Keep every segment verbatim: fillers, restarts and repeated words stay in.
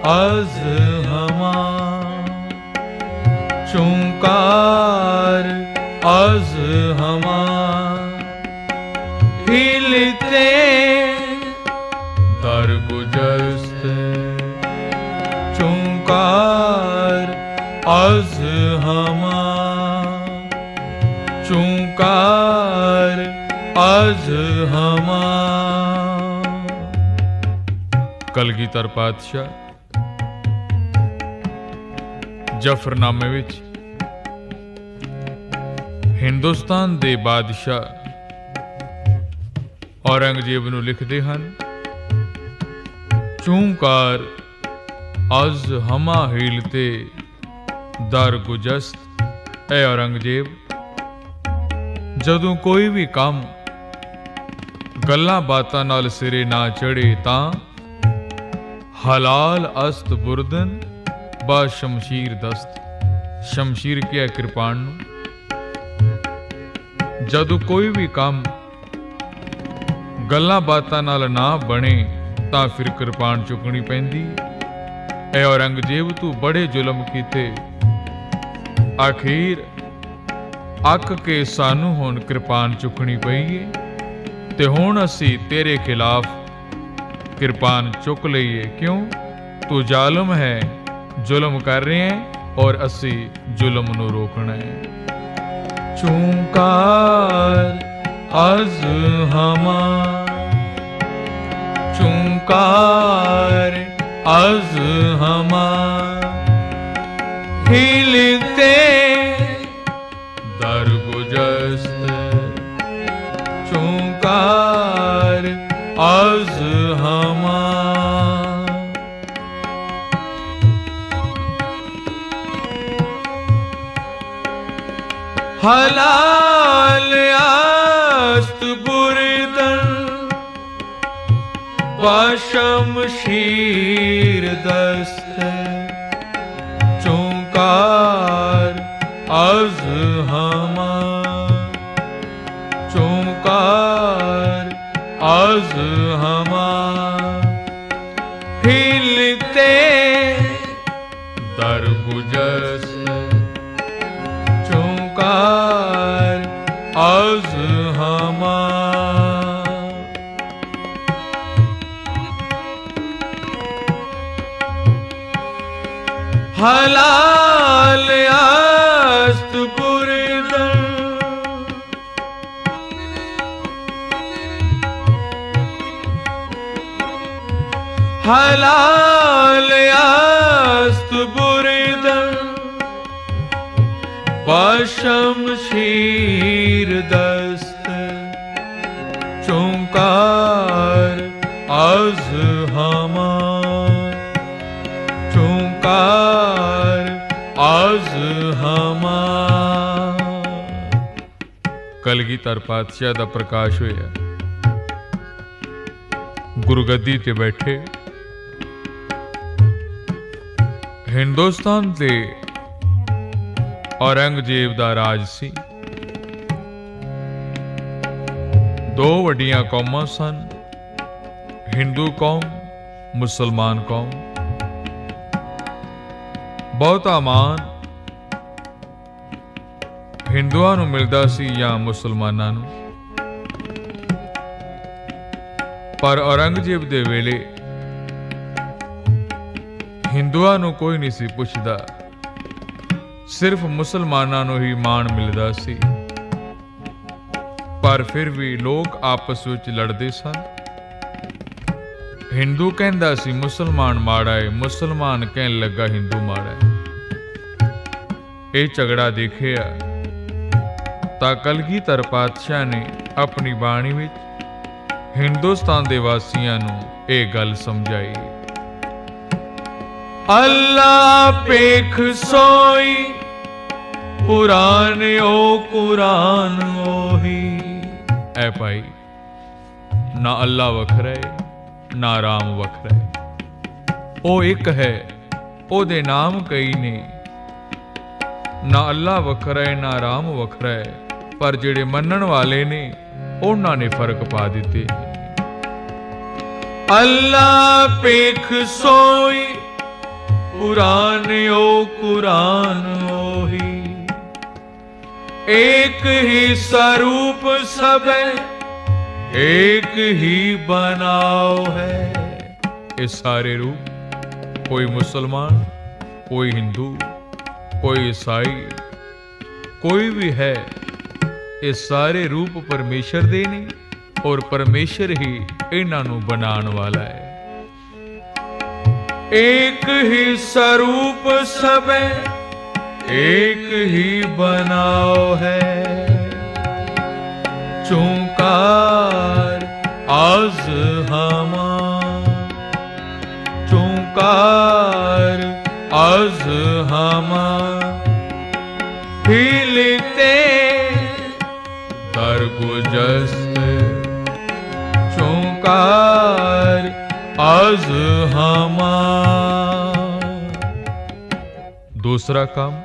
अज हमा चूंकार अज हमा हिलते दर गुजस्त चूंकार अज हमा चूंकार अज हमा। कलगीधर पातशाह जफरनामे विच हिंदुस्तान दे बादशाह औरंगजेब नूं लिखदे हन, चूंकार अज हमा हीलते दर गुजस्त। ऐ औरंगजेब, जदों कोई भी काम गल्लां बातां नाल सिरे ना चढ़े तां हलाल अस्त बुरदन बा शमशीर दस्त। शमशीर क्या कृपाण नूं। जदों कोई भी काम गल्लां बातां नाल ना बने तां फिर कृपाण चुकनी पैंदी। ऐ औरंगजेब तू बड़े जुलम कीते, आखिर अक के सानू हुण कृपाण चुकनी पई है ते हुण असी तेरे खिलाफ कृपाण चुक लईए। क्यों? तू जालिम है, जुल्म कर रहे हैं और असी जुल्म नूं रोकना है। चूंकार अज हमा चूंकार अज हमा हिलते दर गुजस्त चूंकार अज हमा। हलाल अस्त बुरदन बशमशीर दस्त चूंकार अज हमा चूंकार अज हमा हिलते दर गुजस्त चूंकार अज हमा। हलाल अस्त बुरदन हलाल अस्त बुरदन बशमशीर दस्त चूंकार अज हमा चूंकार अज हमा। कलगीधर पातशाह दा प्रकाश होया। गुरगद्दी ते बैठे हिंदुस्तान ते औरंगजेब दा राज सी। दो वड्डियां कौमां सन, हिंदू कौम, मुसलमान कौम। बहुता मान हिंदुआं नूं मिलदा सी या मुसलमानां नूं। पर औरंगजेब दे वेले हिंदुआं नूं कोई नहीं सी पुछदा, सिर्फ मुसलमानां नूं ही मान मिलदा सी। पर फिर भी लोग आपस विच लड़दे सन। हिंदू कहंदा सी मुसलमान माड़ा है, मुसलमान कहन लगा हिंदू माड़ा है। ये झगड़ा देखिया तां कलगीधर पातशाह ने अपनी बाणी विच हिंदुस्तान दे वासियां नूं ये गल समझाई। अल्लाह पेख सोई कुरान ओ कुरान ओही। ऐ भाई, ना अल्लाह वखरा है ना राम वखरा है, ओ एक है, ओ दे नाम कई ने। ना अल्लाह वखरा है ना राम वखरा है, पर जेड़े मनन वाले ने उन्हां ने फर्क पा दिते। अल्लाह पेख सोई कुरान ओ कुरान ओही, एक ही स्वरूप सब एक ही बनाओ है। ये सारे रूप, कोई मुसलमान, कोई हिंदू, कोई ईसाई, कोई भी है, ये सारे रूप परमेश्वर दे ने और परमेश्वर ही इन्हां नूं बनाण वाला है। एक ही स्वरूप सब एक ही बनाओ है। चूंकार आज हमा, चूंकार आज हमा, हिलते दरगुजस्त, चूंकार आज हमा। दूसरा काम,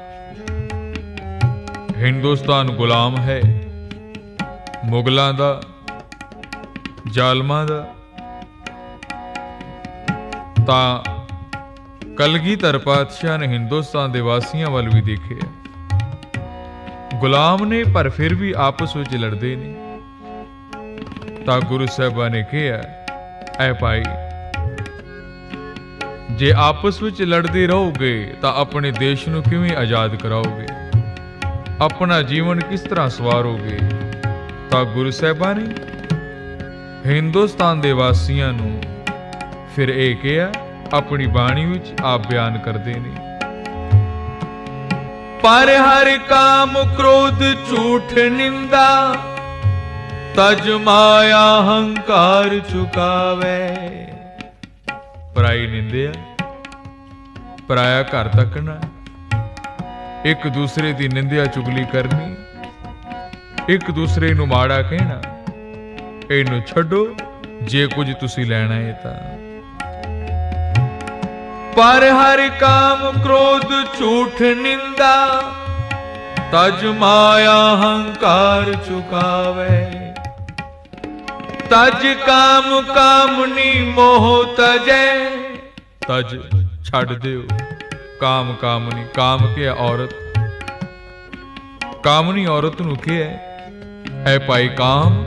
हिंदुस्तान गुलाम है मुगलों दा, जालमां दा। तां कलगीधर पातशाह ने हिंदुस्तान दे वासियां वल भी देखे, गुलाम ने पर फिर भी आपस विच लड़दे ने। तां गुरु साहिबा ने कहा, ऐ भाई, जे आपस विच लड़दे रहोगे तां अपने देश नूं किवें आजाद कराओगे, अपना जीवन किस तरह सवारोगे। तां गुरु साहिबा ने हिंदुस्तान दे वासियां नूं फिर यह कहा, अपनी बाणी विच आप बयान करते ने, पर हर काम क्रोध झूठ निंदा, तज माया हंकार चुकावे। पराई निंदिया, पराया घर तकना, एक दूसरे की निंदिया चुगली करनी, एक दूसरे नूं माड़ा कहना, इनू छड्डो जे कुछ तुसी लैना है तां। पर हर काम क्रोध झूठ निंदा, तज माया हंकार चुकावे। तज काम कामनी मोह तजै, तज छड़ दियो काम कामनी। काम क्या? औरत। कामनी औरत नूं क्या है? ऐ भाई काम,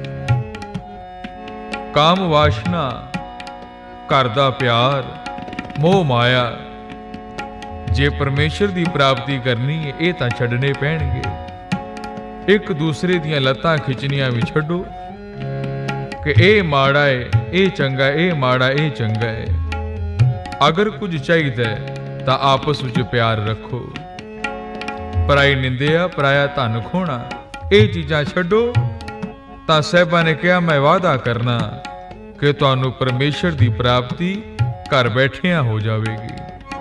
काम वासना, घर दा प्यार, मोह माया, जे परमेश्वर की प्राप्ति करनी है ये तां छड्डने पैणगे। एक दूसरे दियां लत्तां खिचनियां भी छड्डो कि ये माड़ा है, ये चंगा है, ये माड़ा ये चंगा है। अगर कुछ चाहिए तां आपस विच प्यार रखो। पराई निंदिया, पराया धन खोना, ये चीज़ां छड्डो। तां साहिबा ने कहा, मैं वादा करना कि तुहानूं परमेश्वर की प्राप्ति घर बैठिया हो जाएगी।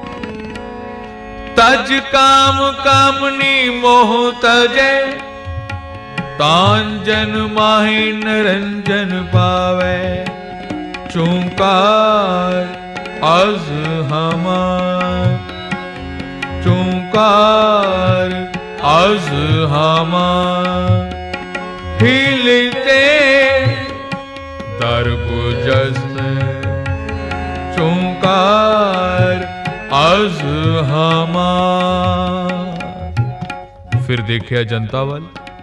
तज काम कामनी मोह तजै, तांजन माहि निरंजन पावे। चूंकार आज हमा, चूंकार आज हमा, हिलते दरगुजस्त, चूंकार आज हमा। फिर देखिया जनता वाल,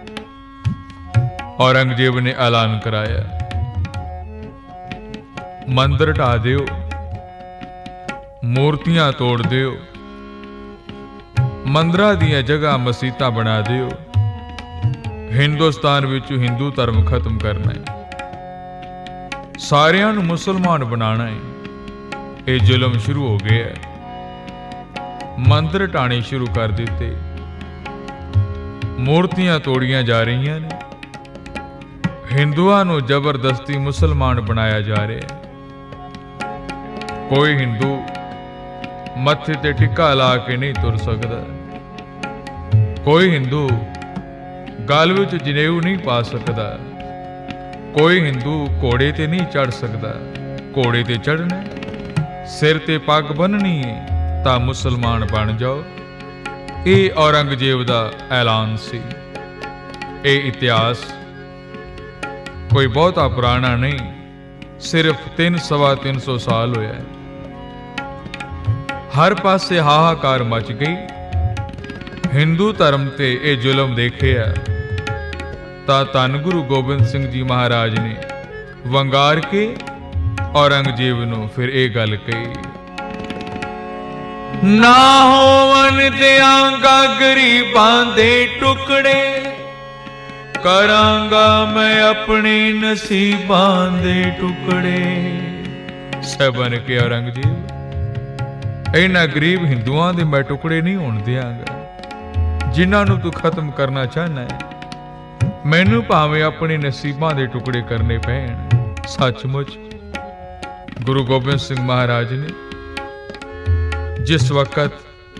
औरंगजेब ने ऐलान कराया, मंदिर ढा दियो, मूर्तियां तोड़ दियो, मंदिरां दियां जगह मसीतां बना दियो। हिंदुस्तान विच हिंदू धर्म खत्म करना है, सारियां नूं मुसलमान बनाना है। ये जुल्म शुरू हो गया है। मंदिर ढाने शुरू कर दिते, मूर्तियां तोड़ियां जा रही ने, हिंदुआं नूं जबरदस्ती मुसलमान बनाया जा रहा है। कोई हिंदू मत्थे ते टिक्का ला के नहीं तुर सकता, कोई हिंदू गल विच जनेऊ नहीं पा सकता, कोई हिंदू घोड़े ते नहीं चढ़ सकता। घोड़े ते चढ़ना, सिर ते पग बन्ननी है तां मुसलमान बन जाओ। ये औरंगजेब दा ऐलान सी। ये इतिहास कोई बहुता पुराना नहीं, सिर्फ तीन सवा तीन सौ साल होया है। हर पासे हाहाकार मच गई। हिंदू धर्म ते ये जुल्म देखिया ता धन गुरु गोबिंद सिंह जी महाराज ने वंगार के औरंगजेब नूं फिर ये गल कही, ना होवन दियांगा गरीबां दे टुकड़े, करांगा मैं अपने नसीबां दे टुकड़े। सबन के औरंगजेब इन्हां गरीब हिंदुआं दे मैं टुकड़े नहीं होण दियांगा जिन्हां नूं तू खत्म करना चाहना है। मैनू भावें अपने नसीबां दे टुकड़े करने पैण। सचमुच गुरु गोबिंद सिंह महाराज ने जिस वक्त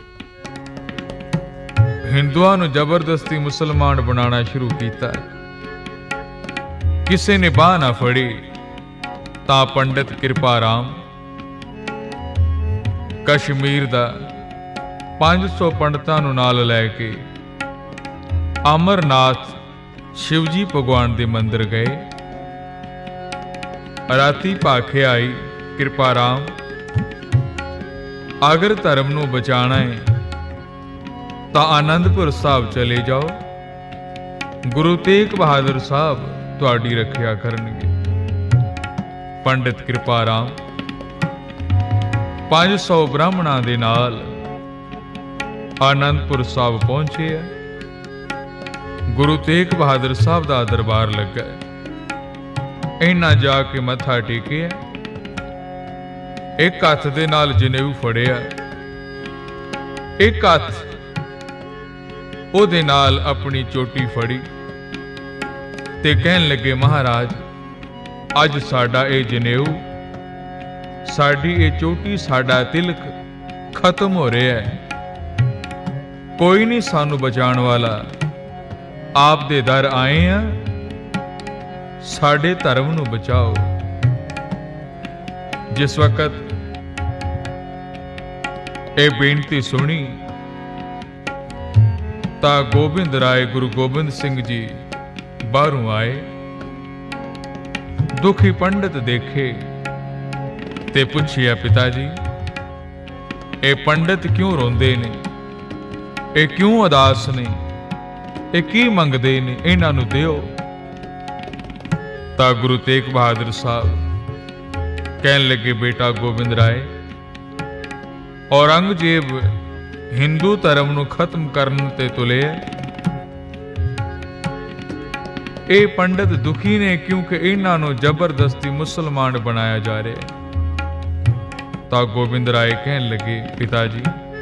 हिंदुआं नूं जबरदस्ती मुसलमान बनाना शुरू किया, किसी ने बाह ना फड़ी ता पंडित कृपा राम कश्मीर दा पांच सौ पंडितां नूं नाल लैके अमरनाथ शिवजी भगवान दे मंदिर गए। राती भाखे आई कृपा राम, अगर धर्म नूं बचाना है तो आनंदपुर साहब चले जाओ, गुरु तेग बहादुर साहब तुहाडी रखिया करनगे। पंडित कृपा राम पांच सौ ब्राह्मणां दे नाल आनंदपुर साहब पहुंचे। गुरु तेग बहादुर साहब दा दरबार लगा, इन्हां जाके मत्था टेकिया, एक हत्थ दे नाल जनेऊ फड़िया, एक हत्थ ओदे नाल अपनी चोटी फड़ी ते कहन लगे, महाराज अज साडा ए जनेऊ, साडी ए चोटी, साडा तिलक खत्म हो रहा है। कोई नहीं सानू बचाण वाला, आप दे दर आए हैं, साडे धर्म नूं बचाओ। जिस वक्त ए बेनती सुनी ता गोबिंद राय गुरु गोबिंद सिंह जी बाहरों आए। दुखी पंडित देखे ते पुछिया, पिताजी ए पंडित क्यों रोंदे ने, ए क्यों उदास ने, ए की मंगदे ने, इन्हां नूं दिओ। ता गुरु तेग बहादुर साहब कहन लगे, बेटा गोबिंद राय, औरंगजेब हिंदू धर्म नूं खत्म करन ते तुले। ये पंडित दुखी ने क्योंकि इन्हां नूं जबरदस्ती मुसलमान बनाया जा रहा है। ता गोबिंद राय कहन लगे, पिताजी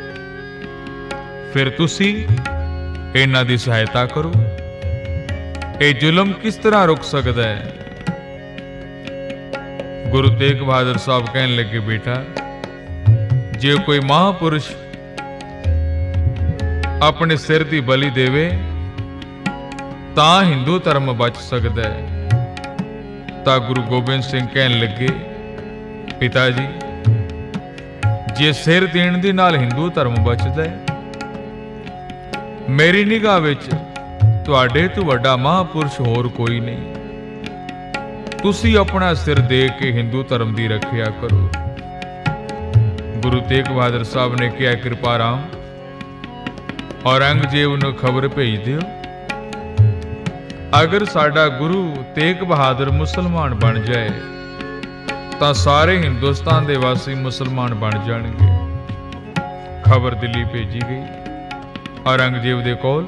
फिर तुसी इन्हां दी सहायता करो, ये जुल्म किस तरह रुक सकता है। गुरु तेग बहादुर साहब कहन लगे, बेटा जे कोई महापुरुष अपने सिर की बलि देवे ता हिंदू धर्म बच सकता है। ता गुरु गोबिंद सिंह कहन लगे, पिताजी जे सिर देण दे नाल हिंदू धर्म बचदा है, मेरी निगाह विच तुहाडे तो वड्डा महापुरुष होर कोई नहीं। तुसी अपना सिर दे के हिंदू धर्म की रखिया करो। गुरु तेग बहादुर साहब ने कहा, कृपा राम औरंगजेब नूं खबर भेज दिओ, अगर साडा गुरु तेग बहादुर मुसलमान बन जाए तो सारे हिंदुस्तान दे वासी मुसलमान बन जाणगे। खबर दिल्ली भेजी गई औरंगजेब दे कोल।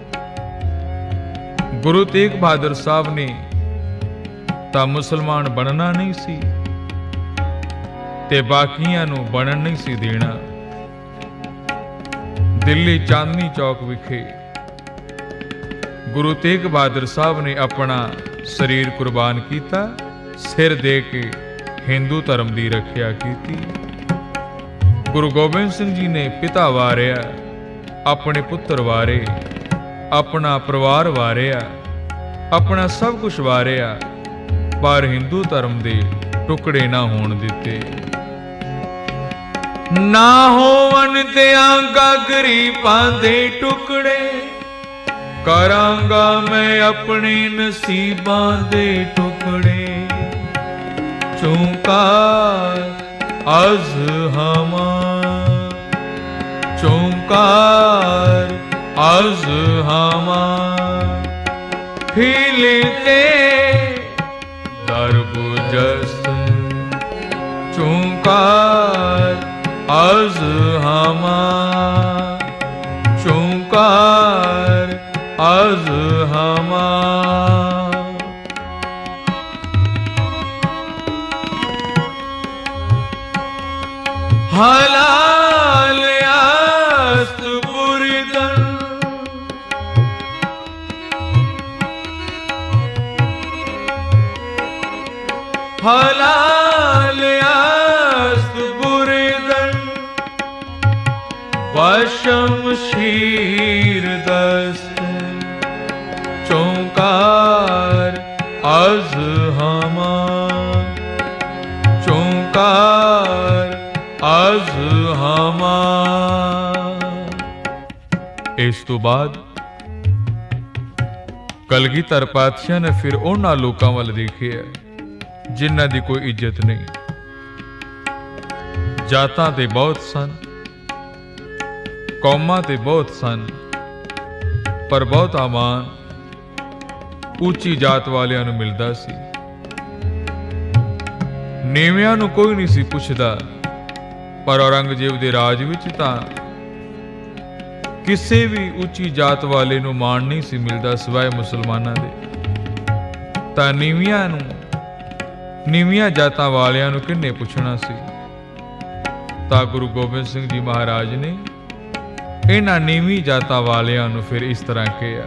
गुरु तेग बहादुर साहब ने तां मुसलमान बनना नहीं सी ते बाकियां नूं बनन नहीं सी देना। दिल्ली चांदनी चौक विखे गुरु तेग बहादुर साहब ने अपना शरीर कुर्बान किया, सिर दे के हिंदू धर्म की रखिया की। गुरु गोबिंद सिंह जी ने पिता वारिया, अपने पुत्र वारे, अपना परिवार वारिया, अपना सब कुछ वारिया, पर हिंदू धर्म के टुकड़े ना होण दिते। ना होवन दियांगा गरीबां दे टुकड़े, करांगा मैं अपने नसीबां दे टुकड़े। चूंका अज हमा चौकार अज हमार हिलते दरबुजस चौकार अज हमार चौकार अज हमार। हलाल आस्त बुरदन हलाल आस्त बुरदन वशम शीर दस्त चौकार अज हमार चौकार अज हमार। इस तो बाद कलगीधर पातशाह ने फिर उन्हां लोकां वल देखिया जिन्हां दी कोई इज्जत नहीं। जातां ते बहुत सन, कौमां ते बहुत सन, पर बहुता मान ਉੱਚੀ ਜਾਤ ਵਾਲਿਆਂ ਨੂੰ ਮਿਲਦਾ ਸੀ। ਨੀਵਿਆਂ ਨੂੰ ਕੋਈ ਨਹੀਂ ਸੀ ਪੁੱਛਦਾ। ਪਰ ਔਰੰਗਜ਼ੇਬ ਦੇ ਰਾਜ ਵਿੱਚ ਤਾਂ ਕਿਸੇ ਵੀ ਉੱਚੀ ਜਾਤ ਵਾਲੇ ਨੂੰ ਮਾਣ ਨਹੀਂ ਸੀ ਮਿਲਦਾ ਸਿਵਾਏ ਮੁਸਲਮਾਨਾਂ ਦੇ। ਤਾਂ ਨੀਵਿਆਂ ਨੂੰ ਨੀਵੀਆਂ ਜਾਤਾਂ ਵਾਲਿਆਂ ਨੂੰ ਕਿੰਨੇ ਪੁੱਛਣਾ ਸੀ। ਤਾਂ ਗੁਰੂ ਗੋਬਿੰਦ ਸਿੰਘ ਜੀ ਮਹਾਰਾਜ ਨੇ ਇਹਨਾਂ ਨੀਵੀਂ ਜਾਤਾਂ ਵਾਲਿਆਂ ਨੂੰ ਫਿਰ ਇਸ ਤਰ੍ਹਾਂ ਕਿਹਾ,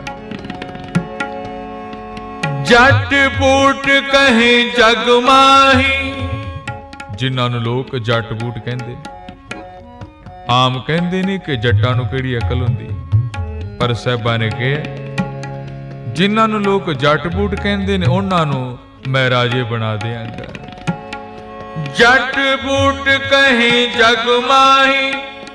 ਜੱਟ ਬੂਟ ਕਹੇ ਜਗ ਮਾਹੀ। ਜਿਨ੍ਹਾਂ ਨੂੰ ਲੋਕ ਜੱਟ ਬੂਟ ਕਹਿੰਦੇ, ਆਮ ਕਹਿੰਦੇ ਨੇ ਕਿ ਜੱਟਾਂ ਨੂੰ ਕਿਹੜੀ ਅਕਲ ਹੁੰਦੀ, ਪਰ ਸਾਹਿਬਾਂ ਨੇ ਕਿਹਾ ਜਿਨ੍ਹਾਂ ਨੂੰ ਲੋਕ ਜੱਟ ਬੂਟ ਕਹਿੰਦੇ ਨੇ ਉਹਨਾਂ ਨੂੰ ਮੈਂ ਰਾਜੇ ਬਣਾ ਦਿਆਂਗਾ। ਜੱਟ ਬੂਟ ਕਹੇ ਜਗ ਮਾਹੀ,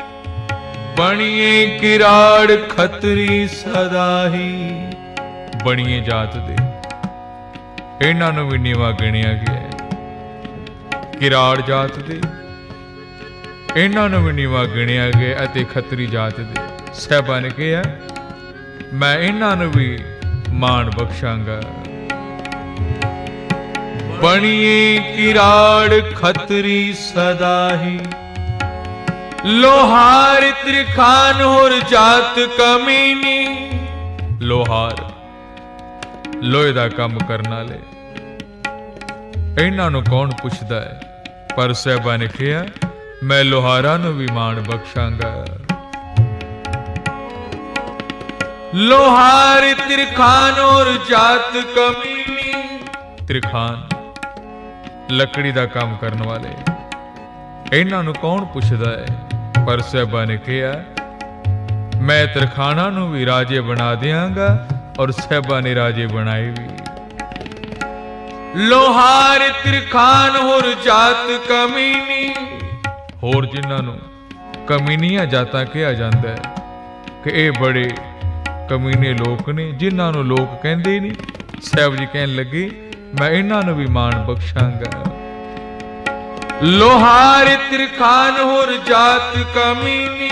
ਬਣੀਏ ਕਿਰਾੜ ਖੱਤਰੀ ਸਦਾਹੀ। ਬਣੀਏ ਜਾਤ ਦੇ ਇਹਨਾਂ ਨੂੰ ਵੀ ਨੀਵਾਂ ਗਿਣਿਆ ਗਿਆ। ਕਿਰਾੜ ਜਾਤ ਦੇ ਇਹਨਾਂ ਨੂੰ ਵੀ ਨੀਵਾਂ ਗਿਣਿਆ ਗਿਆ ਅਤੇ ਖੱਤਰੀ ਜਾਤ ਦੇ। ਸਾਹਿਬਾਂ ਨੇ ਕਿਹਾ ਮੈਂ ਇਹਨਾਂ ਨੂੰ ਵੀ ਮਾਣ ਬਖਸ਼ਾਂਗਾ। ਬਣੀਏ ਕਿਰਾੜ ਖੱਤਰੀ ਸਦਾਹੀ, ਲੋਹਾਰ ਤ੍ਰਿਖਾਨ ਹੋਰ ਜਾਤ ਕਮੀਨੀ। ਲੋਹਾਰ ਲੋਹੇ ਦਾ ਕੰਮ ਕਰਨ ਵਾਲੇ, ਇਹਨਾਂ ਨੂੰ ਕੌਣ ਪੁੱਛਦਾ ਹੈ। ਪਰ ਸਾਹਿਬਾਂ ਨੇ ਕਿਹਾ ਮੈਂ ਲੋਹਾਰਾਂ ਨੂੰ ਵੀ ਮਾਣ ਬਖਸ਼ਾਂਗਾ। ਲੋਹਾਰ ਤ੍ਰਿਖਾਨ ਔਰ ਜਾਤ ਕਮੀਨੀ। ਤ੍ਰਿਖਾਨ ਲੱਕੜੀ ਦਾ ਕੰਮ ਕਰਨ ਵਾਲੇ, ਇਹਨਾਂ ਨੂੰ ਕੌਣ ਪੁੱਛਦਾ ਹੈ। ਪਰ ਸਾਹਿਬਾਂ ਨੇ ਕਿਹਾ ਮੈਂ ਤਰਖਾਣਾ ਨੂੰ ਵੀ ਰਾਜੇ ਬਣਾ ਦਿਆਂਗਾ। ਔਰ ਸਾਹਿਬਾਂ ਨੇ ਰਾਜੇ ਬਣਾਏ ਵੀ। ਲੋਹਾਰ ਤ੍ਰਿਖਾਨ ਹੋਰ ਜਾਤ ਕਮੀਨੀ। ਹੋਰ ਜਿਨ੍ਹਾਂ ਨੂੰ ਕਮੀਨੀਆਂ ਜਾਤਾਂ ਕਿਹਾ ਜਾਂਦਾ ਹੈ ਕਿ ਇਹ ਬੜੇ ਕਮੀਨੇ ਲੋਕ ਨੇ, ਜਿਨ੍ਹਾਂ ਨੂੰ ਲੋਕ ਕਹਿੰਦੇ ਨਹੀਂ। ਸਾਹਿਬ ਜੀ ਕਹਿਣ ਲੱਗੇ ਮੈਂ ਇਹਨਾਂ ਨੂੰ ਵੀ ਮਾਣ ਬਖਸ਼ਾਂਗਾ। ਲੋਹਾਰ ਤ੍ਰਿਖਾਨ ਹੋਰ ਜਾਤ ਕਮੀਨੀ,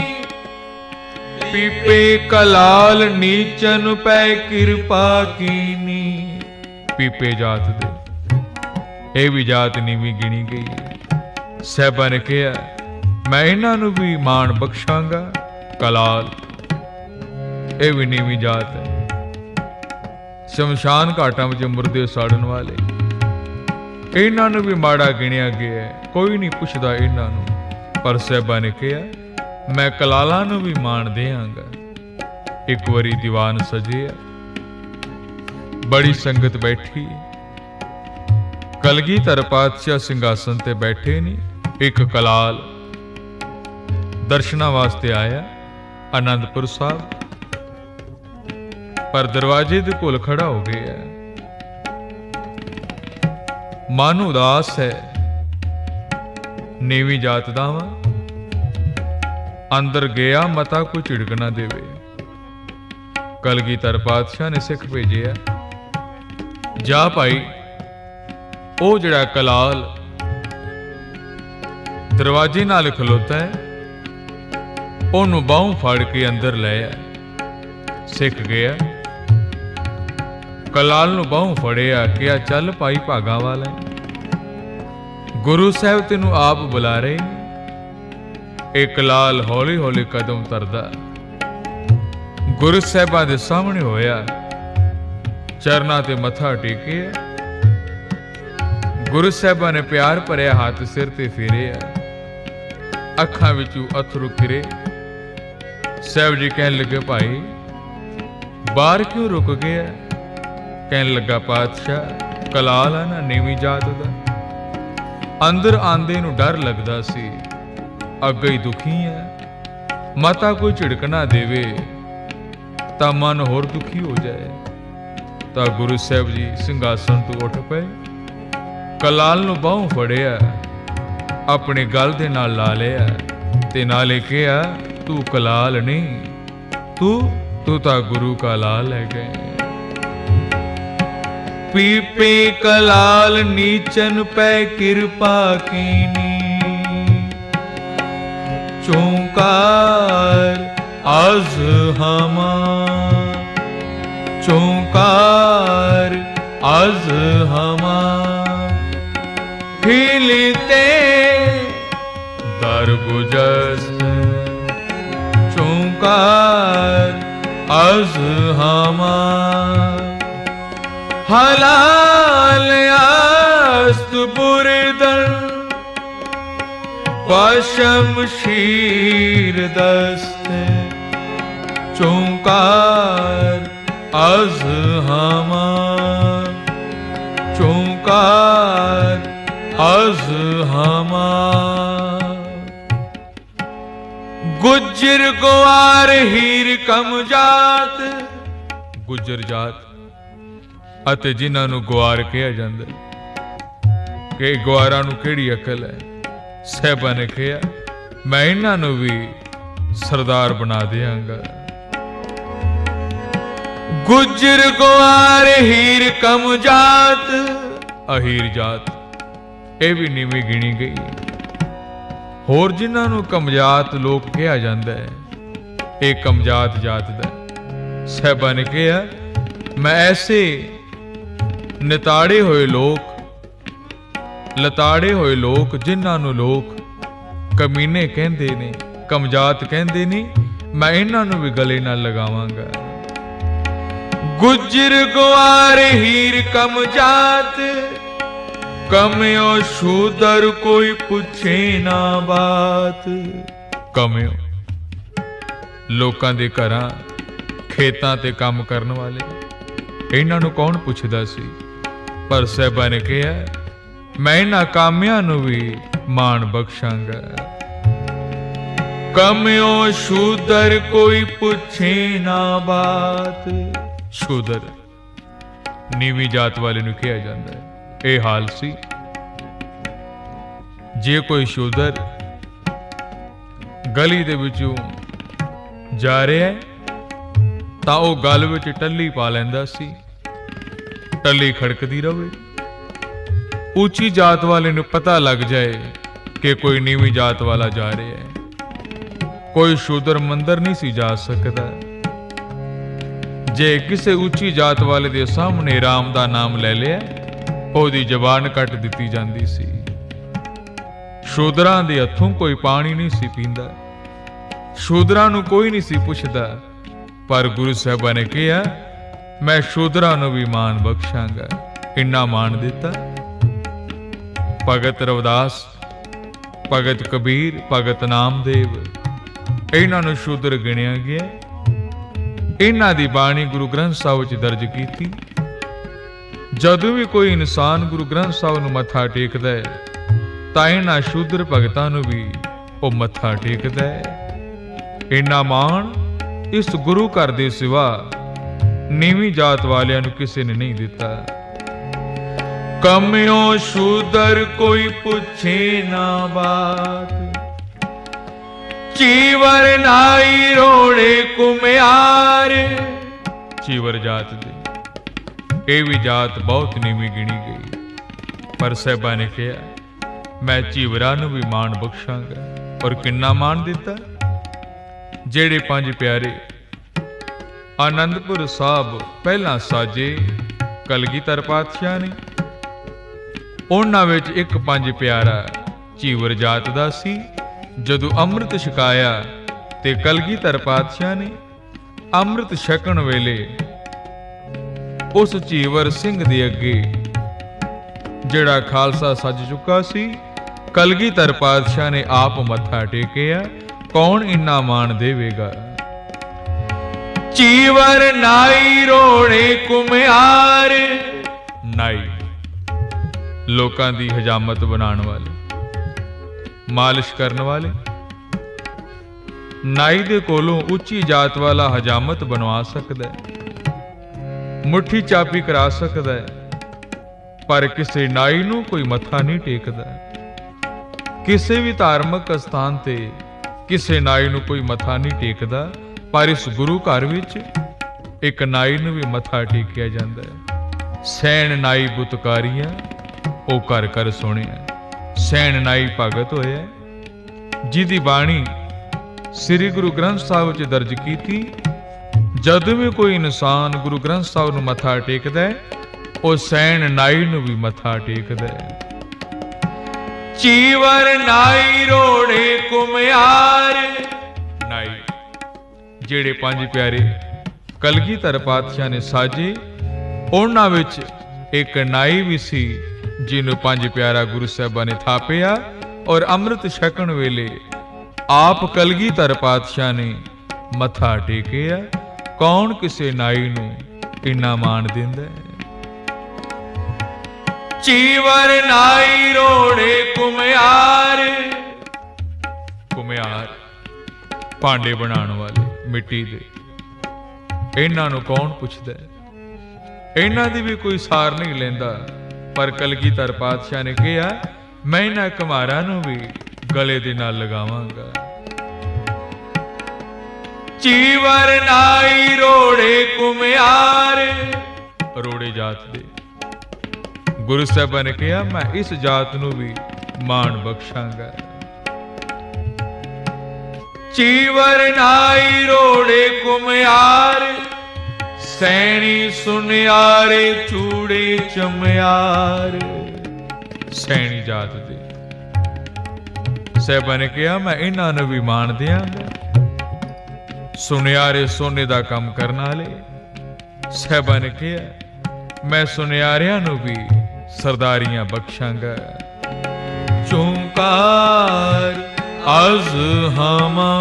ਪੀਪੇ ਕਲਾਲ ਨੀਚਨ ਪੈ ਕਿਰਪਾ ਕੀਨੀ। ਪੀਪੇ ਜਾਤ ਦੇ ਇਹ ਵੀ ਜਾਤ ਨੀਵੀਂ ਗਿਣੀ ਗਈ। ਸਾਹਿਬਾਂ ਨੇ ਕਿਹਾ ਮੈਂ ਇਹਨਾਂ ਨੂੰ ਵੀ ਮਾਣ ਬਖਸ਼ਾਂਗਾ। ਕਲਾਲ ਇਹ ਵੀ ਨੀਵੀਂ ਜਾਤ ਹੈ। ਸ਼ਮਸ਼ਾਨ ਘਾਟਾਂ ਵਿੱਚ ਮੁਰਦੇ ਸਾੜਨ ਵਾਲੇ, ਇਹਨਾਂ ਨੂੰ ਵੀ ਮਾੜਾ ਗਿਣਿਆ ਗਿਆ ਹੈ। ਕੋਈ ਨਹੀਂ ਪੁੱਛਦਾ ਇਹਨਾਂ ਨੂੰ। ਪਰ ਸਾਹਿਬਾਂ ਨੇ ਕਿਹਾ ਮੈਂ ਕਲਾਲਾਂ ਨੂੰ ਵੀ ਮਾਣ ਦਿਆਂਗਾ। ਇੱਕ ਵਾਰੀ ਦੀਵਾਨ ਸਜਿਆ, ਬੜੀ ਸੰਗਤ ਬੈਠੀ। ਕਲਗੀਧਰ ਪਾਤਸ਼ਾਹ ਸਿੰਘਾਸਨ ਤੇ ਬੈਠੇ ਨੇ। ਇੱਕ ਕਲਾਲ ਦਰਸ਼ਨਾਂ ਵਾਸਤੇ ਆਇਆ ਆਨੰਦਪੁਰ ਸਾਹਿਬ, ਪਰ ਦਰਵਾਜ਼ੇ ਦੇ ਕੋਲ ਖੜਾ ਹੋ ਗਿਆ। ਮਨ ਉਦਾਸ ਹੈ। ਨੀਵੀਂ ਜਾਤ ਦਾ ਵਾਂ, ਅੰਦਰ ਗਿਆ ਮਤਾ ਕੋਈ ਝਿੜਕ ਨਾ ਦੇਵੇ। ਕਲਗੀਧਰ ਪਾਤਸ਼ਾਹ ਨੇ ਸਿੱਖ ਭੇਜਿਆ, ਜਾ ਭਾਈ ਉਹ ਜਿਹੜਾ ਕਲਾਲ ਦਰਵਾਜ਼ੇ ਨਾਲ ਖਲੋਤਾ ਹੈ ਉਹਨੂੰ ਬਾਹੋਂ ਫੜ ਕੇ ਅੰਦਰ ਲੈ ਆ। ਸਿੱਖ ਗਿਆ। ਕਲਾਲ ਨੂੰ ਬਾਹੋਂ ਫੜਿਆ, ਕਿਹਾ ਚੱਲ ਭਾਈ ਭਾਗਾਂ ਵਾਲਾ, ਗੁਰੂ ਸਾਹਿਬ ਤੈਨੂੰ ਆਪ ਬੁਲਾ ਰਹੇ। ਇਹ ਕਲਾਲ ਹੌਲੀ ਹੌਲੀ ਕਦਮ ਧਰਦਾ ਗੁਰੂ ਸਾਹਿਬਾਂ ਦੇ ਸਾਹਮਣੇ ਹੋਇਆ, ਚਰਨਾਂ ਤੇ ਮੱਥਾ ਟੇਕਿਆ। ਗੁਰੂ ਸਾਹਿਬਾਂ ਨੇ ਪਿਆਰ ਭਰਿਆ ਹੱਥ ਸਿਰ ਤੇ ਫੇਰਿਆ, ਅੱਖਾਂ ਵਿੱਚੋਂ ਅਥਰੂ ਫਿਰੇ। ਸਾਹਿਬ ਜੀ ਕਹਿਣ ਲੱਗੇ, ਭਾਈ ਬਾਹਰ ਕਿਉਂ ਰੁਕ ਗਿਆ? ਕਹਿਣ ਲੱਗਾ, ਪਾਤਸ਼ਾਹ ਕਲਾਲ ਆ ਨਾ, ਨੀਵੀਂ ਜਾਤ ਦਾ, ਅੰਦਰ ਆਂਦੇ ਨੂੰ ਡਰ ਲੱਗਦਾ ਸੀ, ਅੱਗੇ ਹੀ ਦੁਖੀ ਹੈ, ਮਾਤਾ ਕੋਈ ਝਿੜਕ ਨਾ ਦੇਵੇ ਤਾਂ ਮਨ ਹੋਰ ਦੁਖੀ ਹੋ ਜਾਏ। ਤਾਂ ਗੁਰੂ ਸਾਹਿਬ ਜੀ ਸਿੰਘਾਸਣ ਤੋਂ ਉੱਠ ਪਏ, ਕਲਾਲ ਨੂੰ ਬਾਹੋਂ ਫੜਿਆ, ਆਪਣੇ ਗਲ ਦੇ ਨਾਲ ਲਾ ਲਿਆ ਤੇ ਨਾਲੇ ਕਿਹਾ, ਤੂੰ ਕਲਾਲ ਨਹੀਂ, ਤੂੰ ਤੂੰ ਤਾਂ ਗੁਰੂ ਕਾ ਲਾਲ ਹੈ ਗਏ। ਪੀਪੇ ਕਲਾਲ ਨੀਚਨ ਪੈ ਕਿਰਪਾ ਕੀਨੀ, ਚੌਂਕਾਰ ਅਜ਼ ਹਮਾ, ਚੌਂਕਾਰ ਅਜ਼ ਹਮਾ, ਹਿਲਤੇ ਦਰ ਗੁਜਸ, ਚੌਂਕਾਰ ਅਜ਼ ਹਮਾ, ਹਲਾਲ ਅਸਤ ਬੁਰਦਨ, ਸ਼ਮਸ਼ੀਰ ਦਸਤੇ, ਚੌਂਕਾਰ ਅਜ਼ ਹਮਾ, ਚੌਂਕਾਰ ਅਜ਼ ਹਮਾ। ਗੁੱਜਰ ਗੁਆਰ ਹੀਰ ਕਮ ਜਾਤ, ਗੁੱਜਰ ਜਾਤ ਅਤੇ ਜਿਨ੍ਹਾਂ ਨੂੰ ਗੁਆਰ ਕਿਹਾ ਜਾਂਦਾ, ਕਿ ਗੁਆਰਾਂ ਨੂੰ ਕਿਹੜੀ ਅਕਲ ਹੈ? ਸਾਹਿਬਾਂ ਨੇ ਕਿਹਾ, ਮੈਂ ਇਹਨਾਂ ਨੂੰ ਵੀ ਸਰਦਾਰ ਬਣਾ ਦਿਆਂਗਾ। ਗੁੱਜਰ ਗੁਆਰ ਹੀਰ ਕਮ ਜਾਤ, ਅਹੀਰ ਜਾਤ ਇਹ ਵੀ ਨੀਵੀਂ ਗਿਣੀ ਗਈ। ਹੋਰ ਜਿਨ੍ਹਾਂ ਨੂੰ ਕਮਜਾਤ ਲੋਕ ਕਿਹਾ ਜਾਂਦਾ ਹੈ, ਇਹ ਕਮਜਾਤ ਜਾਤ ਦਾ। ਸਾਹਿਬਾਂ ਨੇ ਕਿਹਾ, ਮੈਂ ਐਸੇ ਨਿਤਾੜੇ ਹੋਏ ਲੋਕ, ਲਤਾੜੇ ਹੋਏ ਲੋਕ, ਜਿਨ੍ਹਾਂ ਨੂੰ ਲੋਕ ਕਮੀਨੇ ਕਹਿੰਦੇ ਨੇ, ਕਮਜਾਤ ਕਹਿੰਦੇ ਨੇ, ਮੈਂ ਇਹਨਾਂ ਨੂੰ ਵੀ ਗਲੇ ਨਾਲ ਲਗਾਵਾਂਗਾ। ਗੁੱਜਰ ਗੁਆਰ ਹੀਰ ਕਮ ਜਾਤ, ਕਮਿਓ ਸ਼ੂਦਰ ਕੋਈ ਪੁੱਛੇ ਨਾ ਬਾਤ। ਕਮਿਓ ਲੋਕਾਂ ਦੇ ਘਰਾਂ ਖੇਤਾਂ ਤੇ ਕੰਮ ਕਰਨ ਵਾਲੇ, ਇਹਨਾਂ ਨੂੰ ਕੌਣ ਪੁੱਛਦਾ ਸੀ? ਪਰ ਸਾਹਿਬਾਂ ਨੇ ਕਿਹਾ, ਮੈਂ ਇਹਨਾਂ ਕਾਮਿਆਂ ਨੂੰ ਵੀ ਮਾਣ ਬਖਸ਼ਾਂਗਾ। ਕਮਿਓ ਸ਼ੂਦਰ ਕੋਈ ਪੁੱਛੇ ਨਾ ਬਾਤ। ਸ਼ੂਦਰ ਨੀਵੀਂ ਜਾਤ ਵਾਲੇ ਨੂੰ ਕਿਹਾ ਜਾਂਦਾ ਹੈ। ਇਹ ਹਾਲ ਸੀ। ਜੇ ਕੋਈ ਸ਼ੂਦਰ ਗਲੀ ਦੇ ਵਿੱਚੋਂ ਜਾ ਰਿਹਾ ਤਾਂ ਉਹ ਗਲ ਵਿੱਚ ਟੱਲੀ ਪਾ ਲੈਂਦਾ ਸੀ, ਟੱਲੀ ਖੜਕਦੀ ਰਹੇ। ਉੱਚੀ ਜਾਤ ਵਾਲੇ ਨੂੰ ਪਤਾ ਲੱਗ ਜਾਏ ਕਿ ਕੋਈ ਨੀਵੀਂ ਜਾਤ ਵਾਲਾ ਜਾ ਰਿਹਾ ਹੈ। ਕੋਈ ਸ਼ੂਦਰ ਮੰਦਰ ਨਹੀਂ ਸੀ ਜਾ ਸਕਦਾ। ਜੇ ਕਿਸੇ ਉੱਚੀ ਜਾਤ ਵਾਲੇ ਦੇ ਸਾਹਮਣੇ ਰਾਮ ਦਾ ਨਾਮ ਲੈ ਲਿਆ, ਉਹਦੀ ਜ਼ਬਾਨ ਕੱਟ ਦਿੱਤੀ ਜਾਂਦੀ ਸੀ। ਸ਼ੂਦਰਾਂ ਦੇ ਹੱਥੋਂ ਕੋਈ ਪਾਣੀ ਨਹੀਂ ਸੀ ਪੀਂਦਾ, ਸ਼ੂਦਰਾਂ ਨੂੰ ਕੋਈ ਨਹੀਂ ਸੀ ਪੁੱਛਦਾ। ਪਰ ਗੁਰੂ ਸਾਹਿਬਾਂ ਨੇ ਕਿਹਾ, ਮੈਂ ਸ਼ੂਦਰਾਂ ਨੂੰ ਵੀ ਮਾਣ ਬਖਸ਼ਾਂਗਾ। ਇੰਨਾ ਮਾਣ ਦਿੱਤਾ। ਭਗਤ ਰਵਿਦਾਸ, ਭਗਤ ਕਬੀਰ, ਭਗਤ ਨਾਮਦੇਵ, ਇਹਨਾਂ ਨੂੰ ਸ਼ੂਦਰ ਗਿਣਿਆ ਗਿਆ। ਇਹਨਾਂ ਦੀ ਬਾਣੀ ਗੁਰੂ ਗ੍ਰੰਥ ਸਾਹਿਬ ਵਿੱਚ ਦਰਜ ਕੀਤੀ। ਜਦੋਂ ਵੀ ਕੋਈ ਇਨਸਾਨ ਗੁਰੂ ਗ੍ਰੰਥ ਸਾਹਿਬ ਨੂੰ ਮੱਥਾ ਟੇਕਦਾ ਹੈ ਤਾਂ ਇਹਨਾਂ ਸ਼ੂਦਰ ਭਗਤਾਂ ਨੂੰ ਵੀ ਉਹ ਮੱਥਾ ਟੇਕਦਾ ਹੈ। ਇੰਨਾ ਮਾਣ ਇਸ ਗੁਰੂ ਘਰ ਦੇ ਸਿਵਾ ਨੀਵੀਂ ਜਾਤ ਵਾਲਿਆਂ ਨੂੰ ਕਿਸੇ ਨੇ ਨਹੀਂ ਦਿੱਤਾ। ਕਮਿਓ ਸ਼ੂਦਰ ਕੋਈ ਪੁੱਛੇ ਨਾ ਬਾਤ, ਚੀਵਰ ਨਾਈ ਰੋੜੇ ਕੁਮਿਆਰ। ਚੀਵਰ ਜਾਤ ਦੀ ਇਹ ਵੀ ਜਾਤ ਬਹੁਤ ਨੀਵੀਂ ਗਿਣੀ ਗਈ। ਪਰ ਸਾਹਿਬਾਂ ਨੇ ਕਿਹਾ, ਮੈਂ ਚੀਵਰਾਂ ਨੂੰ ਵੀ ਮਾਣ ਬਖਸ਼ਾਂਗਾ। ਔਰ ਕਿੰਨਾ ਮਾਣ ਦਿੱਤਾ। ਜਿਹੜੇ ਪੰਜ ਪਿਆਰੇ ਆਨੰਦਪੁਰ ਸਾਹਿਬ ਪਹਿਲਾਂ ਸਾਜੇ ਕਲਗੀਧਰ ਪਾਤਸ਼ਾਹ ਨੇ, ਉਹਨਾਂ ਵਿੱਚ ਇੱਕ ਪੰਜ ਪਿਆਰਾ ਚੀਵਰ ਜਾਤ ਦਾ ਸੀ। ਜਦੋਂ ਅੰਮ੍ਰਿਤ ਛਕਾਇਆ ਤੇ ਕਲਗੀਧਰ ਪਾਤਸ਼ਾਹ ਨੇ ਅੰਮ੍ਰਿਤ ਛਕਣ ਵੇਲੇ ਉਸ ਚੀਵਰ ਸਿੰਘ ਦੇ ਅੱਗੇ ਜਿਹੜਾ ਖਾਲਸਾ ਸੱਜ ਚੁੱਕਾ ਸੀ, ਕਲਗੀਧਰ ਪਾਤਸ਼ਾਹ ਨੇ ਆਪ ਮੱਥਾ ਟੇਕਿਆ। ਕੌਣ ਇੰਨਾ ਮਾਣ ਦੇਵੇਗਾ। ਚੀਵਰ ਨਾਈ ਰੋੜੇ ਕੁਮਿਆਰ, ਨਾਈ ਲੋਕਾਂ ਦੀ ਹਜਾਮਤ ਬਣਾਉਣ ਵਾਲੇ, ਮਾਲਿਸ਼ ਕਰਨ ਵਾਲੇ। ਨਾਈ ਦੇ ਕੋਲੋਂ ਉੱਚੀ ਜਾਤ ਵਾਲਾ ਹਜਾਮਤ ਬਣਵਾ ਸਕਦਾ ਹੈ, ਮੁੱਠੀ ਚਾਪੀ ਕਰਾ ਸਕਦਾ ਹੈ, ਪਰ ਕਿਸੇ ਨਾਈ ਨੂੰ ਕੋਈ ਮੱਥਾ ਨਹੀਂ ਟੇਕਦਾ। ਕਿਸੇ ਵੀ ਧਾਰਮਿਕ ਸਥਾਨ ਤੇ ਕਿਸੇ ਨਾਈ ਨੂੰ ਕੋਈ ਮੱਥਾ ਨਹੀਂ ਟੇਕਦਾ, ਪਰ ਇਸ ਗੁਰੂ ਘਰ ਵਿੱਚ ਇੱਕ ਨਾਈ ਨੂੰ ਵੀ ਮੱਥਾ ਟੇਕਿਆ ਜਾਂਦਾ ਹੈ। ਸੈਣ ਨਾਈ ਬੁਤਕਾਰੀਆਂ ਉਹ ਕਰ ਕਰ ਸੁਣਿਆ। ਸੈਣ ਨਾਈ ਭਗਤ ਹੋਇਆ ਜਿਹਦੀ ਬਾਣੀ ਸ੍ਰੀ ਗੁਰੂ ਗ੍ਰੰਥ ਸਾਹਿਬ ਵਿੱਚ ਦਰਜ ਕੀਤੀ। ਜਦੋਂ ਵੀ ਕੋਈ ਇਨਸਾਨ ਗੁਰੂ ਗ੍ਰੰਥ ਸਾਹਿਬ ਨੂੰ ਮੱਥਾ ਟੇਕਦਾ ਹੈ, ਉਹ ਸੈਣ ਨਾਈ ਨੂੰ ਵੀ ਮੱਥਾ ਟੇਕਦਾ ਹੈ। ਚੀਵਰ ਨਾਈ ਰੋੜੇ ਕੁਮਿਆਰ, ਨਾਈ ਜਿਹੜੇ ਪੰਜ ਪਿਆਰੇ ਕਲਗੀਧਰ ਪਾਤਸ਼ਾਹ ਨੇ ਸਾਜੇ, ਉਹਨਾਂ ਵਿੱਚ ਇੱਕ ਨਾਈ ਵੀ ਸੀ ਜਿਹਨੂੰ ਪੰਜ ਪਿਆਰਾ ਗੁਰੂ ਸਾਹਿਬਾਂ ਨੇ ਥਾਪਿਆ। ਔਰ ਅੰਮ੍ਰਿਤ ਛਕਣ ਵੇਲੇ ਆਪ ਕਲਗੀਧਰ ਪਾਤਸ਼ਾਹ ਨੇ ਮੱਥਾ ਟੇਕਿਆ। ਕੌਣ ਕਿਸੇ ਨਾਈ ਨੂੰ ਇੰਨਾ ਮਾਣ ਦਿੰਦਾ ਹੈ। ਚੀਵਰ ਨਾਈ ਰੋੜੇ ਕੁਮਿਆਰ, ਕੁਮਿਆਰ ਭਾਂਡੇ ਬਣਾਉਣ ਵਾਲੇ ਮਿੱਟੀ ਦੇ, ਇਹਨਾਂ ਨੂੰ ਕੌਣ ਪੁੱਛਦਾ ਹੈ। ਇਹਨਾਂ ਦੀ ਵੀ ਕੋਈ ਸਾਰ ਨਹੀਂ ਲੈਂਦਾ, ਪਰ ਕਲਗੀਧਰ ਪਾਤਸ਼ਾਹ ਨੇ ਕਿਹਾ ਮੈਂ ਇਹਨਾਂ ਕੁਮਾਰਾਂ ਨੂੰ ਵੀ ਗਲੇ ਦੇ ਨਾਲ ਲਗਾਵਾਂਗਾ। ਚੀਵਰ ਨਾਈ ਰੋੜੇ ਕੁਮਿਆਰ, ਰੋੜੇ ਜਾਤ ਦੇ ਗੁਰੂ ਸਾਹਿਬਾਂ ਨੇ ਕਿਹਾ ਮੈਂ ਇਸ ਜਾਤ ਨੂੰ ਵੀ ਮਾਣ ਬਖਸ਼ਾਂਗਾ। ਚੀਵਰ ਨਾਈ ਰੋੜੇ ਕੁਮਿਆਰ, ਸੈਣੀ ਸੁਨਿਆਰੇ ਚੂੜੇ ਚਮਿਆਰ, ਸੈਣੀ ਜਾਤ ਦੇ ਸਾਹਿਬਾਂ ਨੇ ਕਿਹਾ ਮੈਂ ਇਹਨਾਂ ਨੂੰ ਵੀ ਮਾਣ ਦਿਆਂਗਾ। ਸੁਨਿਆਰੇ ਸੋਨੇ ਦਾ ਕੰਮ ਕਰਨ ਵਾਲੇ, ਸਾਹਿਬਾਂ ਨੇ ਕਿਹਾ ਮੈਂ ਸੁਨਿਆਰਿਆਂ ਨੂੰ ਵੀ ਸਰਦਾਰੀਆਂ ਬਖਸ਼ਾਂਗਾ। ਚੌਂਕਾਰ ਅਜ਼ ਹਮਾ,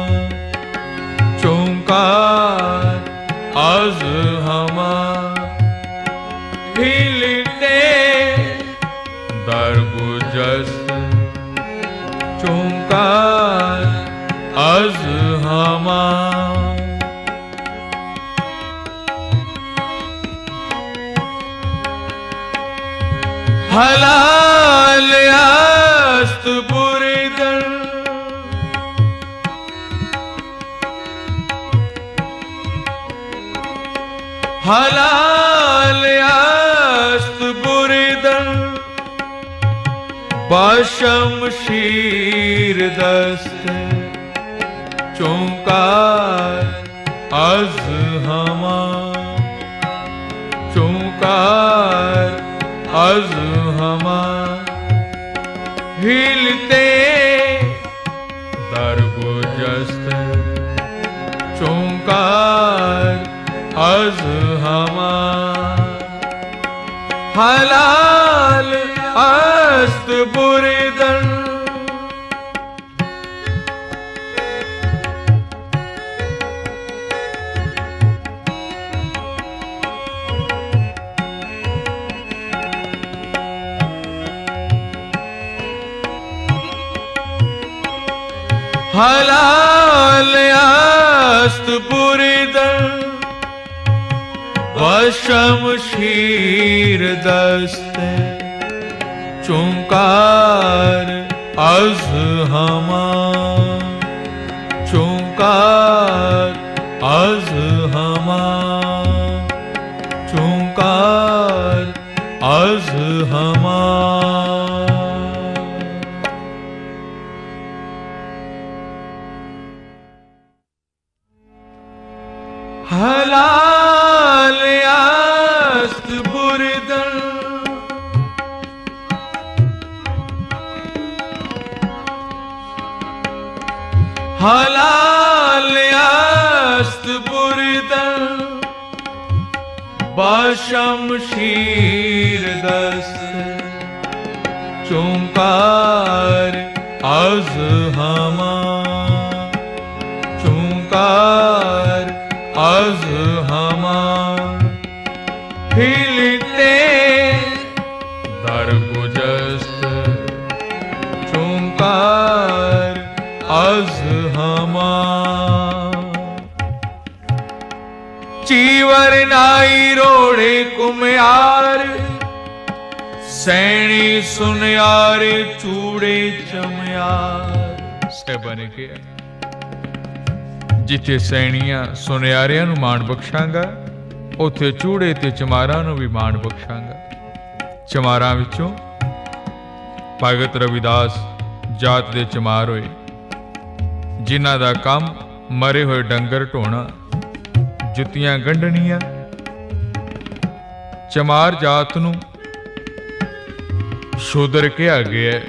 ਚੌਂਕਾਰ ਅਜ਼ ਹਮਾ, ਹਿਲਤੇ ਦਰਗੁਜਸ, ਚੌਂਕਾਰ ਅਜ਼ ਹਮਾ। ਹਲਾਲ ਅਸਤ ਬੁਰਿਦਨ, ਹਲਾਲ ਅਸਤ ਬੁਰਿਦਨ, ਬਸ਼ਮਸ਼ੀਰ ਦਸਤ, ਚੌਂਕਾਰ ਅਜ਼ ਹਮਾ, ਚੌਂਕਾਰ ਅਜ਼ ਹਮਾ, ਹਿਲਤੇ ਦਰਗੁਜਸਤ, ਚੌਂਕਾਰ ਅਜ਼ ਹਮਾ। ਹਲਾਲ ਅਸਤ ਬੁਰਿਦਨ, ਹਲਾਲ ਅਸਤ ਬੁਰਿਦਨ, ਬਸ਼ਮਸ਼ੀਰ ਦਸਤ, ਚੌਂਕਾਰ ਅਜ਼ ਹਮਾ, ਚੌਂਕਾਰ ਅਜ਼ ਹਮਾ, ਚੌਂਕਾਰ ਅਜ਼ ਹਮਾ। हलाल अस्त बुरदन हलाल अस्त बुरदन बशमशीर दस्त चुंकार अज हमा चुंकार अज हमा हिलते दरगुजस्त चुंकार अज हमा चीवर नाई रोड़े कुम्यार सैनी सुनियार चूड़े चमयार सहबा ने कहा जिथे सैनियां सुनियारियां नूं माण बख्शांगा उत्थे चूड़े ते चमारां नूं भी माण बख्शांगा। चमारां विचों भगत रविदास जात दे चमार होए जिन्हां दा काम मरे होए डंगर ढोना जुत्तियां गंढणियां। चमार जात नूं शूदर कहा गया।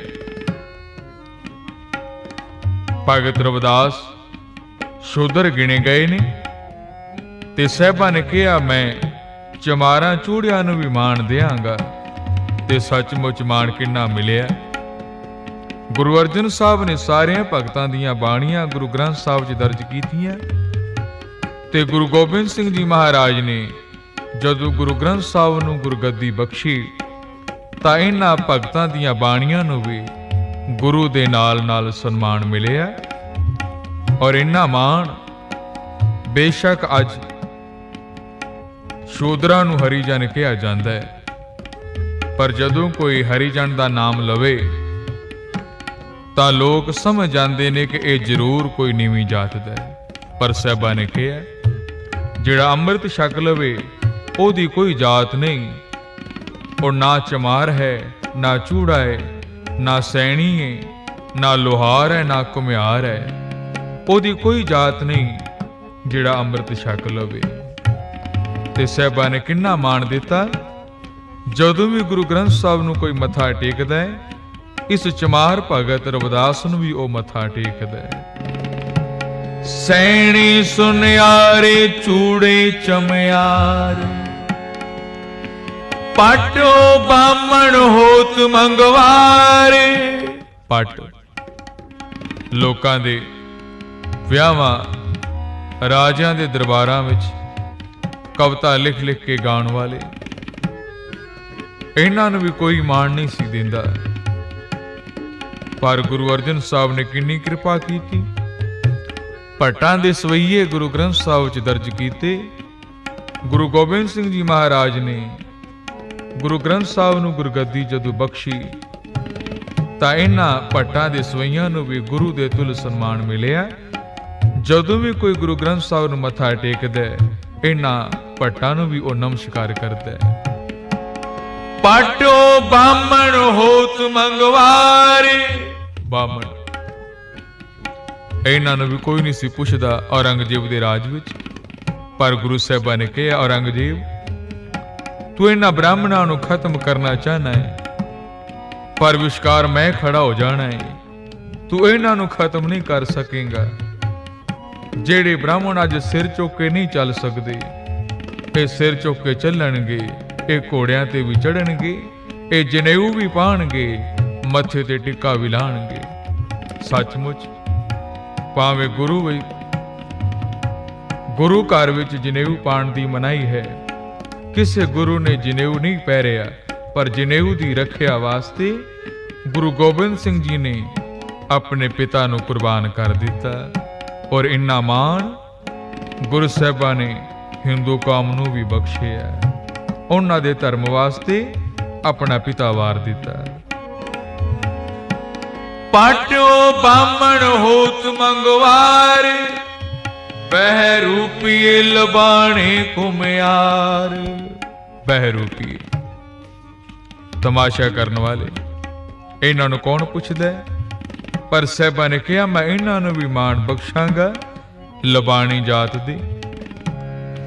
भगत रविदास शूदर गिने गए ने ते साहिबा ने कहा मैं चमारां चूड़ियां नूं भी माण देंगा ते सचमुच माण किन्ना मिलिया। गुरु अर्जन साहब ने सारियां भगतां दीयां बाणियां गुरु ग्रंथ साहब च दर्ज कीतियां ते गुरु गोबिंद सिंह जी महाराज ने जदों गुरु ग्रंथ साहब नूं गुरगद्दी बख्शी तां इन्हां भगतां दीयां बाणियां नूं भी गुरु दे नाल नाल सन्मान मिलिया। और इन्ना मान बेशक अज शूदरां नूं हरिजन कहा जांदा है, पर जदों कोई हरिजन दा नाम लवे तां लोग समझ जांदे ने कि यह जरूर कोई नीवीं जात दा है। पर साहिबा ने कहा जिहड़ा अमृत छक लवे ओहदी कोई जात नहीं, और ना चमार है ना चूड़ा है ना सैनी है ना लोहार है ना घुमियार है, ओहदी कोई जात नहीं जिहड़ा अमृत छक लवे। ते साहिबा ने किन्ना मान दिता जदों भी गुरु ग्रंथ साहब नूं कोई मत्था टेकदा है इस चमार भगत रविदास नूं भी ओह मत्था टेकदा है। सैणी सुनियारे चूड़े चमयार पाटो बामण होत मंगवारे। पट लोकां दे विआहां राजियां दे दरबारां विच कविता लिख लिख के गाउण वाले इन्हां नूं भी कोई मान नहीं सी दिंदा, पर गुरु अर्जन साहब ने किन्नी कृपा कीती। भट्टां दे सवैये गुरु ग्रंथ साहब च दर्ज कीते। गुरु गोबिंद सिंह जी महाराज ने गुरु ग्रंथ साहब नूं गुरगद्दी जदों बख्शी तां इन्हां भट्टां दे सवैयां नूं भी गुरु दे तुल सन्मान मिलिया। जदों भी कोई गुरु ग्रंथ साहब नूं मत्था टेकदा है इन्हां भट्टां नूं भी ओह नमस्कार करदा है। पाटो बामण होत मंगवारे। बामण इन्हां नूं भी कोई नहीं सी पुछदा औरंगजेब दे राज विच, पर गुरु साहिबा ने कहा औरंगजेब तू इन्हां ब्राह्मणां नूं खत्म करना चाहना है, पर विश्कार मैं खड़ा हो जाना है। तू इन्हां नूं खत्म नहीं कर सकेगा। जेड़े ब्राह्मण अज सिर चुक के नहीं चल सकते ये सिर चुक के चलणगे, ये घोड़ियां ते भी चढ़नगे, ये जनेऊ भी पाणगे, मत्थे ते टिक्का भी लाणगे। सचमुच भावें गुरु गुरु घर विच जनेऊ पाण दी मनाही है। किसे गुरु ने जनेऊ नहीं पहरिया, पर जनेऊ दी रखिया वास्ते गुरु गोबिंद सिंह जी ने अपने पिता नूं कुर्बान कर दिता। और इन्ना मान गुरु साहिबा ने हिंदू कौम नूं भी बख्शिया। उन्हां दे धर्म वास्ते अपना पिता वार दिता। पाटो बामण होत मंगवार बहरूपीए लबाणे घुमियार। बहरूपीए तमाशा करने वाले इन्हां नूं कौन पुछदा है? पर साहिबा ने कहा मैं इन्हां नूं भी मान बख्शांगा लबाणी जात दे।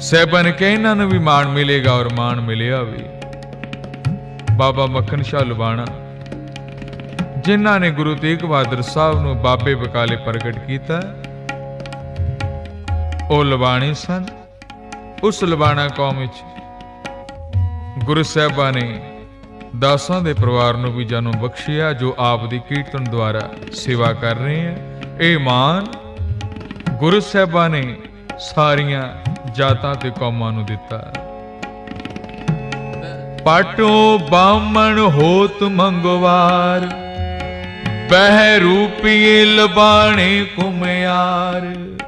ਸਹਿਬਾਂ ਨੇ ਕਿਹਾ ਇਹਨਾਂ ਨੂੰ ਵੀ ਮਾਣ ਮਿਲੇਗਾ ਔਰ ਮਾਣ ਮਿਲਿਆ ਵੀ। ਬਾਬਾ ਮੱਖਣ ਸ਼ਾਹ ਲੁਬਾਣਾ ਜਿਨ੍ਹਾਂ ਨੇ ਗੁਰੂ ਤੇਗ ਬਹਾਦਰ ਸਾਹਿਬ ਨੂੰ ਬਾਬੇ ਬਕਾਲੇ ਪ੍ਰਗਟ ਕੀਤਾ, ਉਹ ਲੁਬਾਣੇ ਸਨ। ਉਸ ਲੁਬਾਣਾ ਕੌਮ ਵਿੱਚ ਗੁਰੂ ਸਾਹਿਬਾਂ ਨੇ ਦਾਸਾਂ ਦੇ ਪਰਿਵਾਰ ਨੂੰ ਵੀ ਜਨਮ ਬਖਸ਼ਿਆ, ਜੋ ਆਪ ਦੀ ਕੀਰਤਨ ਦੁਆਰਾ ਸੇਵਾ ਕਰ ਰਹੇ ਹਨ। ਇਹ ਮਾਨ ਗੁਰੂ ਸਾਹਿਬਾਂ ਨੇ ਸਾਰੀਆਂ ਜਾਤਾਂ ਤੇ ਕੌਮਾਂ ਨੂੰ ਦਿੱਤਾ। ਪਾਟੋ ਬਾਮਣ ਹੋਤ ਮੰਗਵਾਰ, ਬਹਿ ਰੂਪੀਏ ਲਬਾਣੇ ਕੁਮਿਆਰ।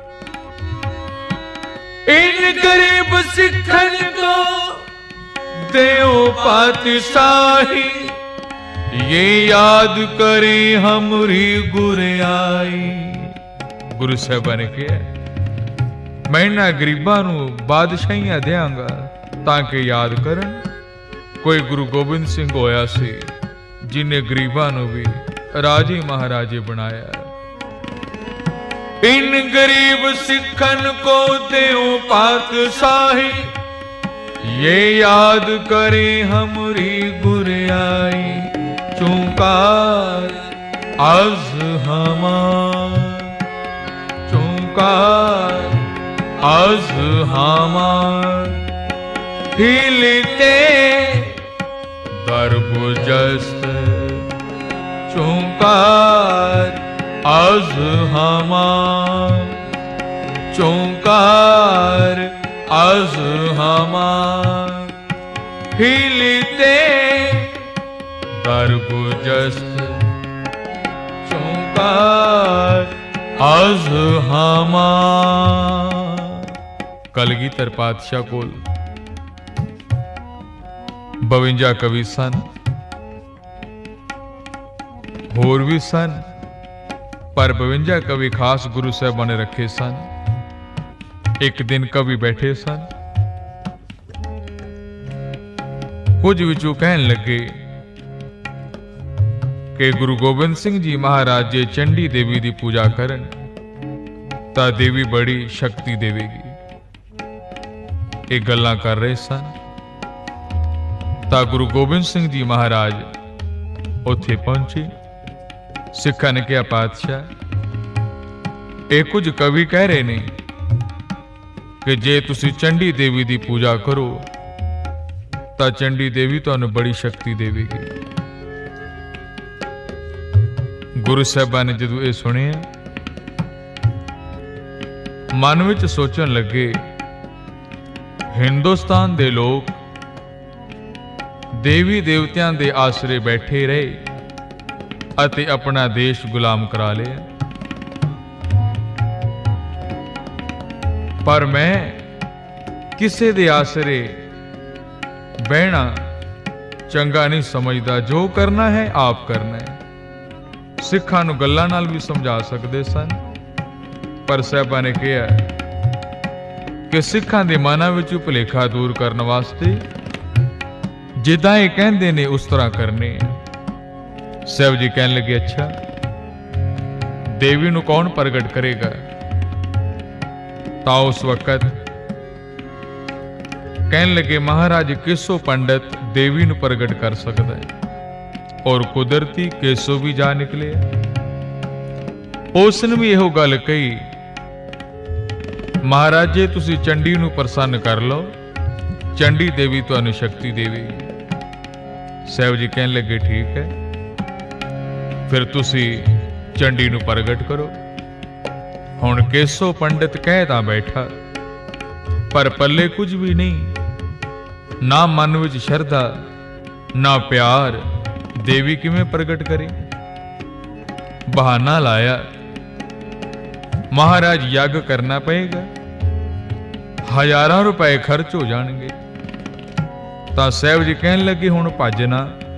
ਇਨ ਗਰੀਬ ਸਿੱਖਣ ਕੋ देओ पातशाही, ये याद करे हमरी गुरियाई। गुरु साहिबा ने कहा, मैं इन्हां गरीबां नूं बादशाहियां देंगा ताकि याद करन। कोई गुरु गोबिंद सिंह होया सी जिन्हें गरीबां नूं भी राजे महाराजे बनाया। इन गरीब सिखन को देओ पातशाही, ये याद करे हमरी गुरियाई। चूंकार आज हमार, चूंकार आज हमार। हिलते दरबुजस्त, चूंकार आज हमार। चूंकार आज हमार, हिलते दरगुजस्त। चूंकार आज हमार। कलगीधर पातशाह कोल बवंजा कवि सन, होर भी सन, पर बवंजा कवि खास गुरु साहिबां ने रखे सन। एक दिन कवि बैठे सन, कुछ विचों कहन लगे कि गुरु गोबिंद सिंह जी महाराज जे चंडी देवी की पूजा करन तां देवी बड़ी शक्ति देवेगी। ये गल्लां कर रहे सन तां गुरु गोबिंद सिंह जी महाराज उत्थे पहुंचे। सिखां ने कहा, पातशाह ये कुछ कवि कह रहे ने कि जे तुसी चंडी देवी की पूजा करो तो चंडी देवी तुहानू बड़ी शक्ति देवेगी। गुरु साहिबां ने जदों ये सुनिया, मन विच सोचन लगे, हिंदुस्तान दे लोग देवी देवतियां दे आसरे बैठे रहे अते अपना देश गुलाम करा लिया, पर मैं किसे दे आसरे बहना चंगा नहीं समझदा। जो करना है आप करना है। सिखां नूं गल्लां नाल भी समझा सकदे सन, पर साहिबां ने कहा कि सिखां दे मनां विचों भुलेखा दूर करन वास्ते जिद्दां ये कहंदे ने उस तरह करने। साहिब जी कहन लगे, अच्छा देवी नूं कौन प्रगट करेगा? ता उस वक्त कहन लगे, महाराज केसो पंडित देवी नूं प्रगट कर सकता है, और कुदरती केसो भी जा निकले। उसने भी यहो गल कही, महाराज जे तुसी चंडी नूं प्रसन्न कर लो, चंडी देवी तुहानू शक्ति देवेगी। साहिब जी कहन लगे, ठीक है, फिर तुसी चंडी नूं प्रगट करो। हुण केसो पंडित कह तां बैठा, पर पल्ले कुछ भी नहीं, ना मन विच शरधा ना प्यार, देवी किवें प्रगट करे? बहाना लाया, महाराज यज्ञ करना पएगा, हजारां रुपए खर्च हो जाएंगे। तां साहिब जी कहन लगे, हुण भजना,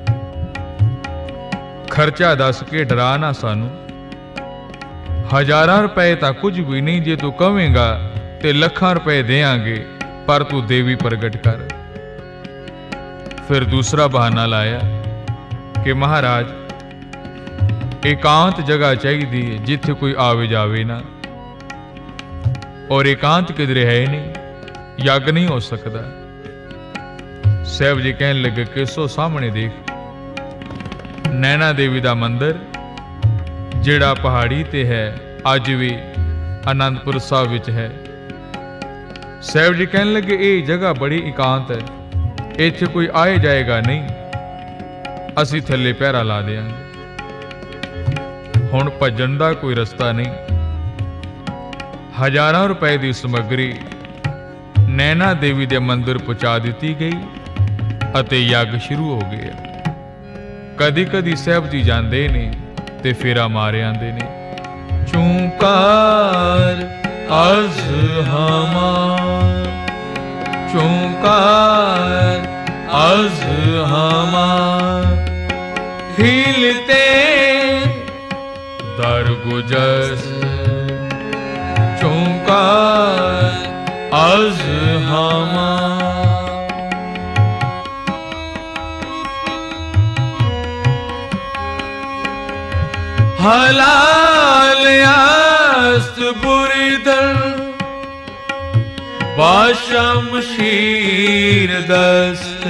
खर्चा दस के डरा ना सानू, हजारां रुपए तां कुछ भी नहीं, जे तू कहेगा ते लखां रुपए देंगे, पर तू देवी प्रगट कर। फिर दूसरा बहाना लाया कि महाराज एकांत जगह चाहिए जिथे कोई आवे जावे ना, और एकांत किधरे है नहीं, ਯੱਗ ਨਹੀਂ ਹੋ ਸਕਦਾ। ਸਾਹਿਬ ਜੀ ਕਹਿਣ ਲੱਗੇ ਕੇਸੋ ਸਾਹਮਣੇ ਦੇਖ, ਨੈਣਾ ਦੇਵੀ ਦਾ ਮੰਦਿਰ ਜਿਹੜਾ ਪਹਾੜੀ ਤੇ ਹੈ ਅੱਜ ਵੀ ਆਨੰਦਪੁਰ ਸਾਹਿਬ ਵਿੱਚ ਹੈ। ਸਾਹਿਬ ਜੀ ਕਹਿਣ ਲੱਗੇ ਇਹ ਜਗ੍ਹਾ ਬੜੀ ਇਕਾਂਤ ਹੈ, ਇੱਥੇ ਕੋਈ ਆਏ ਜਾਏਗਾ ਨਹੀਂ, ਅਸੀਂ ਥੱਲੇ ਪਹਿਰਾ ਲਾ ਦਿਆਂਗੇ। ਹੁਣ ਭੱਜਣ ਦਾ ਕੋਈ ਰਸਤਾ ਨਹੀਂ। ਹਜ਼ਾਰਾਂ ਰੁਪਏ ਦੀ ਸਮੱਗਰੀ ਨੈਣਾ ਦੇਵੀ ਦੇ ਮੰਦਿਰ ਪਹੁੰਚਾ ਦਿੱਤੀ ਗਈ ਅਤੇ ਯੱਗ ਸ਼ੁਰੂ ਹੋ ਗਿਆ। ਕਦੀ ਕਦੀ ਸਾਹਿਬ ਜੀ ਜਾਂਦੇ ਨੇ ਤੇ ਫੇਰਾ ਮਾਰ ਆਉਂਦੇ ਨੇ। ਚੂੰਕਾਰ ਅਜ਼ ਹਮਾ, ਚੂੰਕਾਰ ਅਜ਼ ਹਮਾ, ਹਿਲਤੇ दरगुजस, चूंकार अज हमा। हलाल अस्त बुरिदन, बाशमशीर दस्त,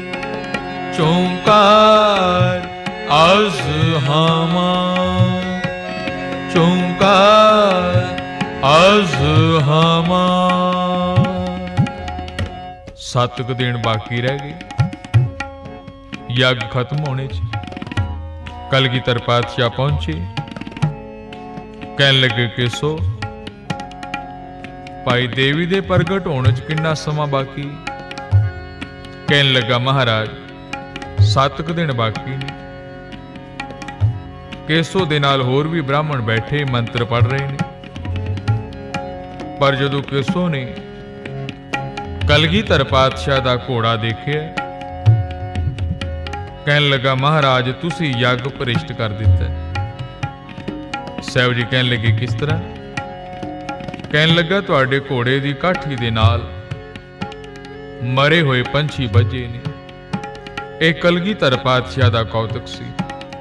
चूंकार अज हमा, चूंकार अज हमा। सत्त कुछ दिन बाकी रह गए यज्ञ खत्म होने च। कलगीधर पातशाह पहुंचे, कहन लगे केसो भाई देवी दे प्रगट होने च किन्ना समा बाकी। कहन लगा महाराज सत्त कुछ दिन बाकी ने। केसो दे नाल होर भी ब्राह्मण बैठे मंत्र पढ़ रहे ने, पर जदों केसो ने कलगीधर पातशाह दा घोड़ा देखिया, कहन लगा महाराज तुसी यज्ञ भ्रिष्ट कर दिता। साहब जी कहन लगे किस तरह? कहन लगा तुहाडे घोड़े दी काठी दे नाल मरे होए पंछी बजे ने। यह कलगीधर पातशाह दा कौतक सी।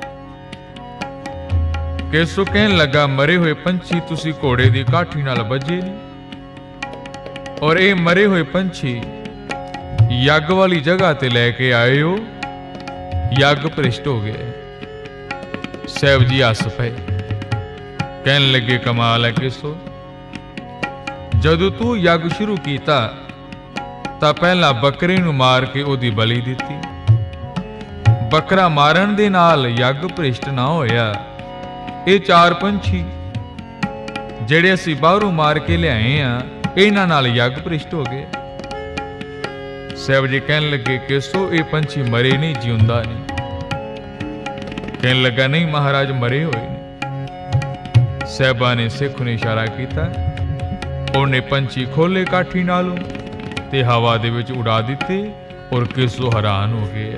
केसो कहन लगा मरे हुए पंछी तुसी घोड़े दी काठी नाल बजे ने, और ये मरे हुए पंछी यज्ञ वाली जगह ते लैके आए हो, यज्ञ भ्रिष्ट हो गया। साहब जी हस पे, कहन लगे कमाल है केसो, जदों तू यज्ञ शुरू किया तां पहला बकरे नूं मार के ओदी बलि दिती। बकरा मारन दे नाल यज्ञ भ्रिष्ट ना होया। ये चार पंछी ਜਿਹੜੇ ਅਸੀਂ ਬਾਹਰੋਂ ਮਾਰ ਕੇ ਲਿਆਏ ਆ, ਇਹਨਾਂ ਨਾਲ ਯੱਗ ਭ੍ਰਿਸ਼ਟ ਹੋ ਗਏ। ਸਾਹਿਬ ਜੀ ਕਹਿਣ ਲੱਗੇ ਕੇਸੋ ਇਹ ਪੰਛੀ ਮਰੇ ਨਹੀਂ, ਜਿਉਂਦਾ ਨਹੀਂ। ਕਹਿਣ ਲੱਗਾ ਨਹੀਂ ਮਹਾਰਾਜ ਮਰੇ ਹੋਏ ਨੇ। ਸਾਹਿਬਾਂ ਨੇ ਸਿੱਖ ਨੂੰ ਇਸ਼ਾਰਾ ਕੀਤਾ, ਉਹਨੇ ਪੰਛੀ ਖੋਲੇ ਕਾਠੀ ਨਾਲੋਂ ਤੇ ਹਵਾ ਦੇ ਵਿੱਚ ਉਡਾ ਦਿੱਤੇ, ਔਰ ਕੇਸੋ ਹੈਰਾਨ ਹੋ ਗਏ।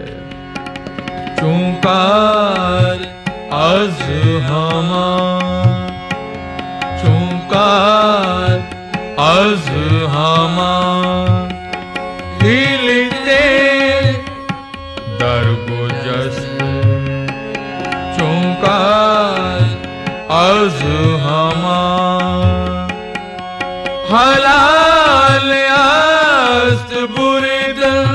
ਚੂੰਕਾਰ अज हमा, चूंकार अज हमा, हिलते दरगुजस, चूंकार अज हमा। हलाल अस्त बुरिदन,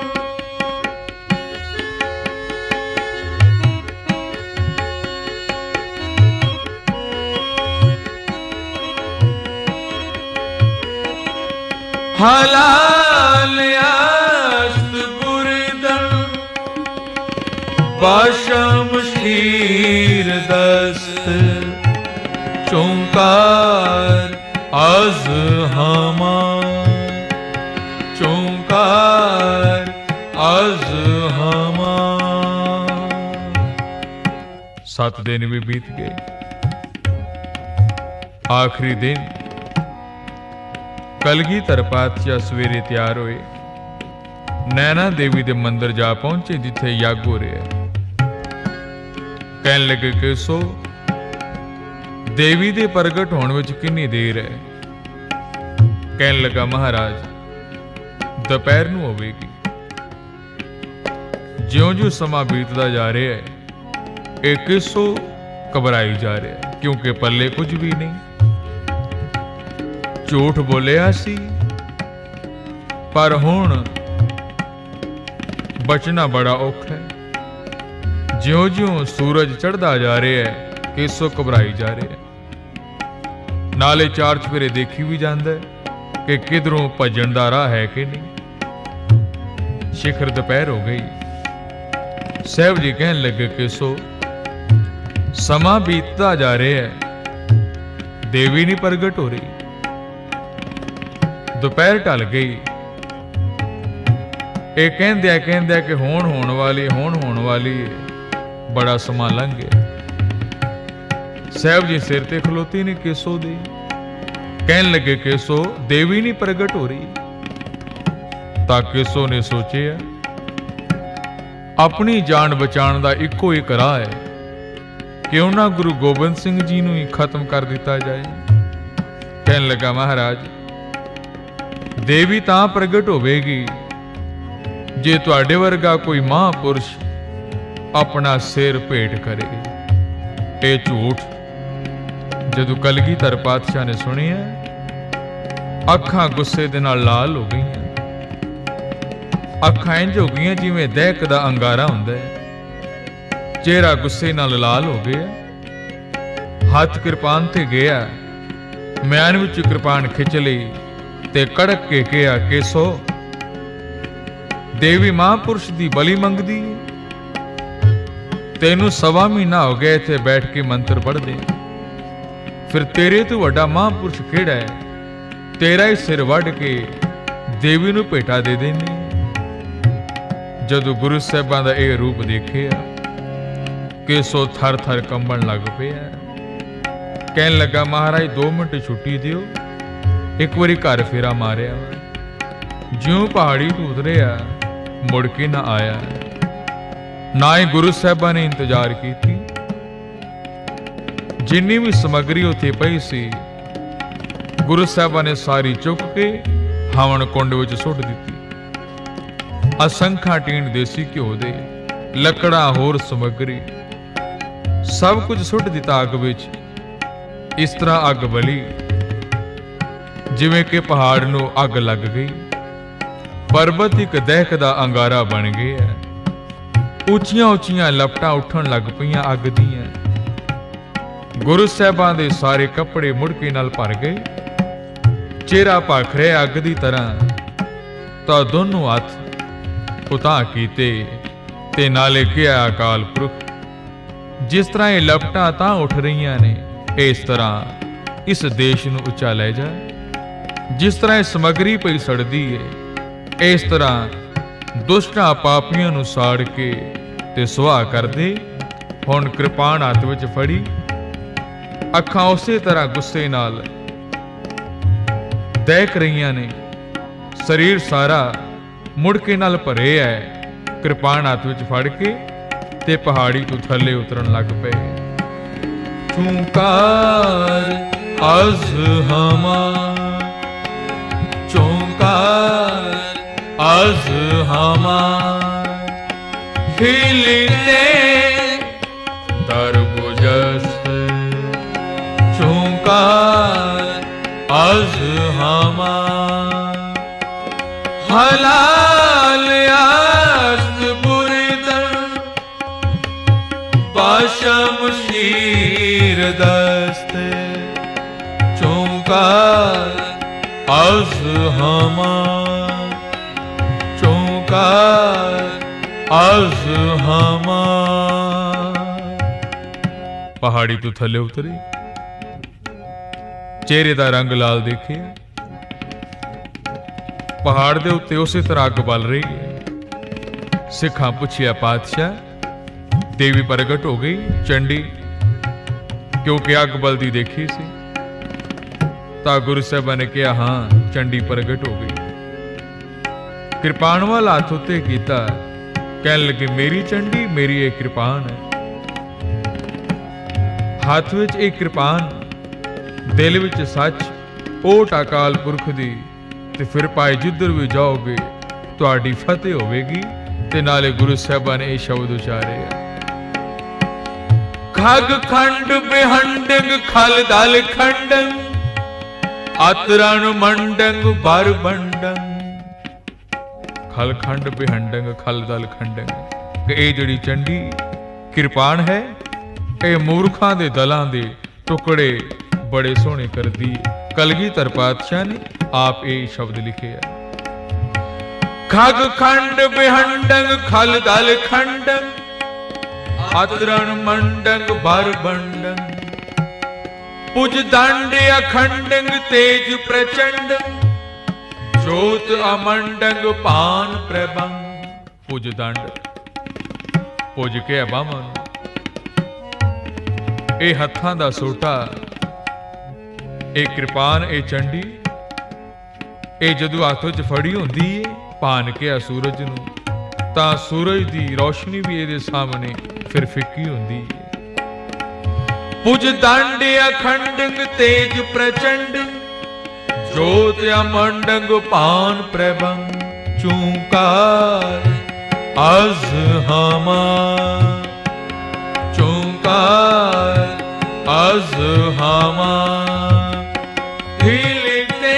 हलाल अस्त बुरिदन, बाशमशीर दस्त, चूंकार अज हमा, चूंकार अज हमा। सत दिन भी बीत गए। आखिरी दिन कलगीधर पातशाह सवेरे तैयार होए, नैना देवी दे मंदिर जा पहुंचे जिथे यज्ञ हो रहा है। कहन लगे केसो देवी दे प्रगट होने विच कितनी देर है? कहन लगा महाराज दोपहर नूं होवेगी। ज्यों ज्यों समा बीतदा जा रहा है, एक केसो घबराई जा रहा है, क्योंकि पल्ले कुछ भी नहीं। झूठ बोलिया सी पर हुण बचना बड़ा औखा है। ज्यों ज्यों सूरज चढ़दा जा रहा है, केसो घबराई जा रहा है। नाले चार चफेरे देखी भी जांदा है कि किधरों भजन दा राह है कि नहीं। शिखर दोपहर हो गई। साहब जी कहन लगे केसो समा बीतता जा रहा है, देवी नहीं प्रगट हो रही। दोपहर टल गई। ये कहंदे कहंदे कि होण होण वाली होण होण वाली बड़ा समा लंघ गया। साहब जी सिर ते खलोती ने केसो दी। कहन लगे केसो देवी नहीं प्रगट हो रही। ता केसो ने सोचिया अपनी जान बचाने का इको एक राह है, क्यों ना गुरु गोबिंद सिंह जी नूं ही खत्म कर दिता जाए। कहन लगा महाराज देवी तां प्रगट होवेगी जे तुहाडे वर्गा कोई महापुरुष अपना सिर भेंट करे। ये झूठ जदों कलगीधर पातशाह ने सुनिया, अखां गुस्से दे नाल लाल हो गई। अखां इंज हो गई जिवें दहक दा अंगारा हुंदा है। चेहरा गुस्से नाल लाल हो गया। हथ कृपान ते गया, म्यान विच कृपान खिंच लई ते कड़क के कहा केसो देवी महापुरुष दी बली मंगदी। तेनू सवा महीना हो गया इत्थे बैठ के मंत्र पढ़ दे, फिर तेरे तो वड्डा महापुरुष केड़ा है, तेरा ही सिर वढ़ के देवी नू भेटा दे देनी। जदों गुरु साहिबां दा यह रूप देखिया केसो थर थर कंबण लग पिया। कहन लगा महाराज दो मिनट छुट्टी दिओ, एक बारी घर फेरा मारिया। ज्यों पहाड़ी तो उतरिया मुड़ के ना आया। ना ही गुरु साहिबां ने इंतजार की थी। जिन्नी भी समग्री उत्थे पई सी गुरु साहिबां ने सारी चुक के हवन कुंड विच सुट दिती। असंख्या टीन देसी घ्यो दे, लकड़ा होर समग्री सब कुछ सुट दिता अग विच। इस तरह अग बली जिवें कि पहाड़ नूं अग लग गई। पर्वत एक दहकदा अंगारा बन गया। उचियां उचियां लपटां उठण लग पईयां अग दीयां। गुरु साहिबां दे सारे कपड़े मुड़के नाल भर गए। चेहरा भख रहा अग दी तरह। तां दोनों हथ उतां कीते ते नाले कहा अकाल पुरख जिस तरह ये लपटां तां उठ रहीआं ने, इस तरह इस देश नूं उच्चा लै जा। जिस तरह ये समग्री पई सड़दी है, इस तरह दुष्टां पापियां नूं साड़ के ते सुहा कर दे। हुण कृपाण हत्थ विच फड़ी, अखां उसे तरह गुस्से नाल दहक रहीआं ने। शरीर सारा मुड़के नाल भरे है। कृपाण हत्थ विच फड़ के ते पहाड़ी तो थल्ले उतरन लग पे। चूंकार अज हमा चूंकार अज हमा हिलते तरबुजस। चूंकार अज हमा हलाल आस्त बुरिदन पाशम शीर दस्त। चूंकार अज हमा चूंकार अज हमा। पहाड़ी तो थले उतरी, चेहरे का रंग लाल देखे। पहाड़ दे उत्ते उसे तरह अग बल रही है। सिखा पुछया पातशाह देवी प्रगट हो गई चंडी, क्योंकि अग बलदी देखी सी। ता गुरु साहिबां ने कहा हाँ चंडी प्रगट हो गई। कृपाण वाला हाथ उत्ते कीता। कहन लगे मेरी चंडी मेरी एक कृपाण है। हाथ विच एक कृपाण, दिल विच सच ओट अकाल पुरख दी। ते फिर पाए जिधर भी जाओगे तुहाडी फतेह होवेगी। ते नाले गुरु साहिबां ने यह शब्द उचारे खग खंड बेहंडंग खल दल खंडंग अतरण मंडंग बर बंडंग खल खंड बिहंडंग खल दल खंडंग। कि ये जिहड़ी चंडी किरपान है, ये मूर्खां दे दलां दे टुकड़े बड़े सोहणे करदी है। कलगीधर पातशाह ने आप ये शब्द लिखे है, खग खंड बिहंडंग खल दल खंडंग, आदरण मंडंग बर बंडंग, पुज दंड अखंडंग तेज प्रचंड, जोत अमंडंग पान प्रबंग। पुज दंड पुज के बावां ए हत्थां दा सोटा, ए कृपान ए चंडी, ए जदों हत्थ च फड़ी हुंदी है पान के सूरज नूं, तां सूरज दी रोशनी भी इहदे सामने फिर फिक्की हुंदी है। पुज दंड अखंडंग तेज प्रचंड, जोत अमंडंग पान प्रबंग। चूंकार अज हमा, चूंकार अज हमा, हिलते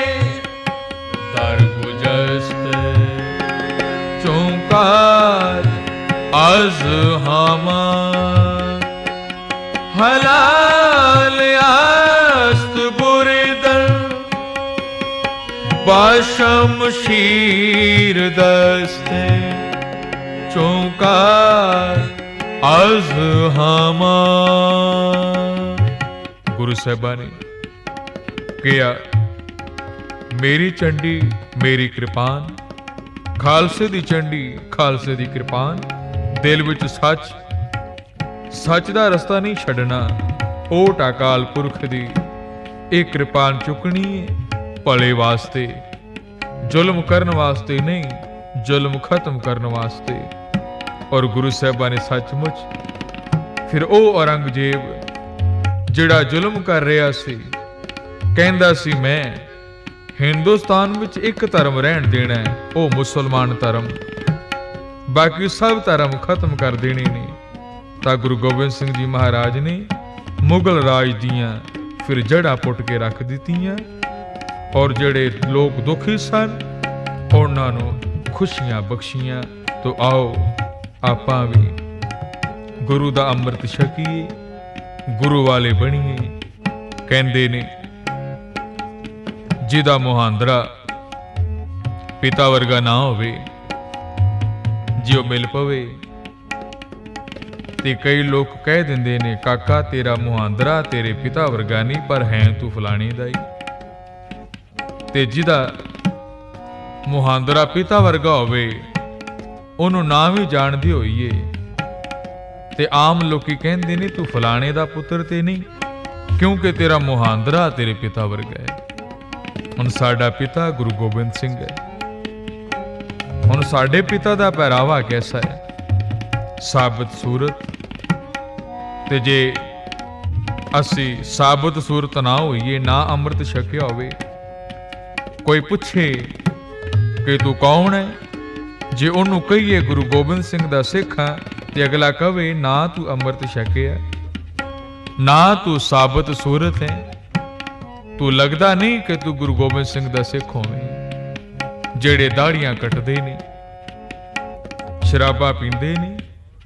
दर गुजस्त। चूंकार अज हमा, हलाल आस्त बुरदल, बाशम शीर दस्ते। चौकार अज हमा। गुरु साहिबा ने कहा, मेरी चंडी मेरी कृपान, खालसे दी चंडी खालसे दी कृपान। दिल विच सच, सच दा रस्ता नहीं छड्डना। ओट अकाल पुरख दी एक कृपान चुकनी है भले वास्ते, जुल्म करन वास्ते नहीं, जुल्म खत्म करन वास्ते। और गुरु साहिबा ने सचमुच फिर ओ औरंगजेब जिहड़ा जुल्म कर रहा सी, कहंदा सी मैं हिंदुस्तान विच एक धर्म रहन देना है, ओ मुसलमान धर्म, बाकी सब धर्म खत्म कर देने ने। तां गुरु गोबिंद सिंह जी महाराज ने मुगल राज दियां फिर जड़ा पुट के रख दित्तियां, और जिहड़े लोग दुखी सन उन्हां नूं खुशियां बख्शियां। तो आओ आपां भी गुरु दा अमृत छकीए, गुरु वाले बणीए। कहंदे ने जिहदा मुहांदरा पिता वर्गा ना होवे, जिओ मिल पवे। ते कई लोग कह दिंदे ने काका तेरा मुहांदरा तेरे पिता वर्गा नहीं, पर है तू फलाने दा ही। ते जिहदा मुहांदरा पिता वर्गा होवे उहनूं ना भी जाणदे होईए ते आम लोकी कहंदे ने तू फलाने दा पुत्र ते नहीं, क्योंकि तेरा मुहांदरा तेरे पिता वर्गा है। हुण साडा पिता गुरु गोबिंद सिंह है। हुण साडे पिता दा पहरावा कैसा है? साबित सूरत। ते जे असी साबित सूरत ना होईए, ना अमृत छकिया होवे, कोई पुछे कि तू कौन है, जे उन्होंने कहिए गुरु गोबिंद सिंह दा सिख हाँ, ते अगला कहे ना तू अमृत छकिया, ना तू साबित सूरत है, तू लगदा नहीं कि तू गुरु गोबिंद सिंह दा सिख होवे। जेड़े दाड़ियां कटदे ने, शराबा पींदे ने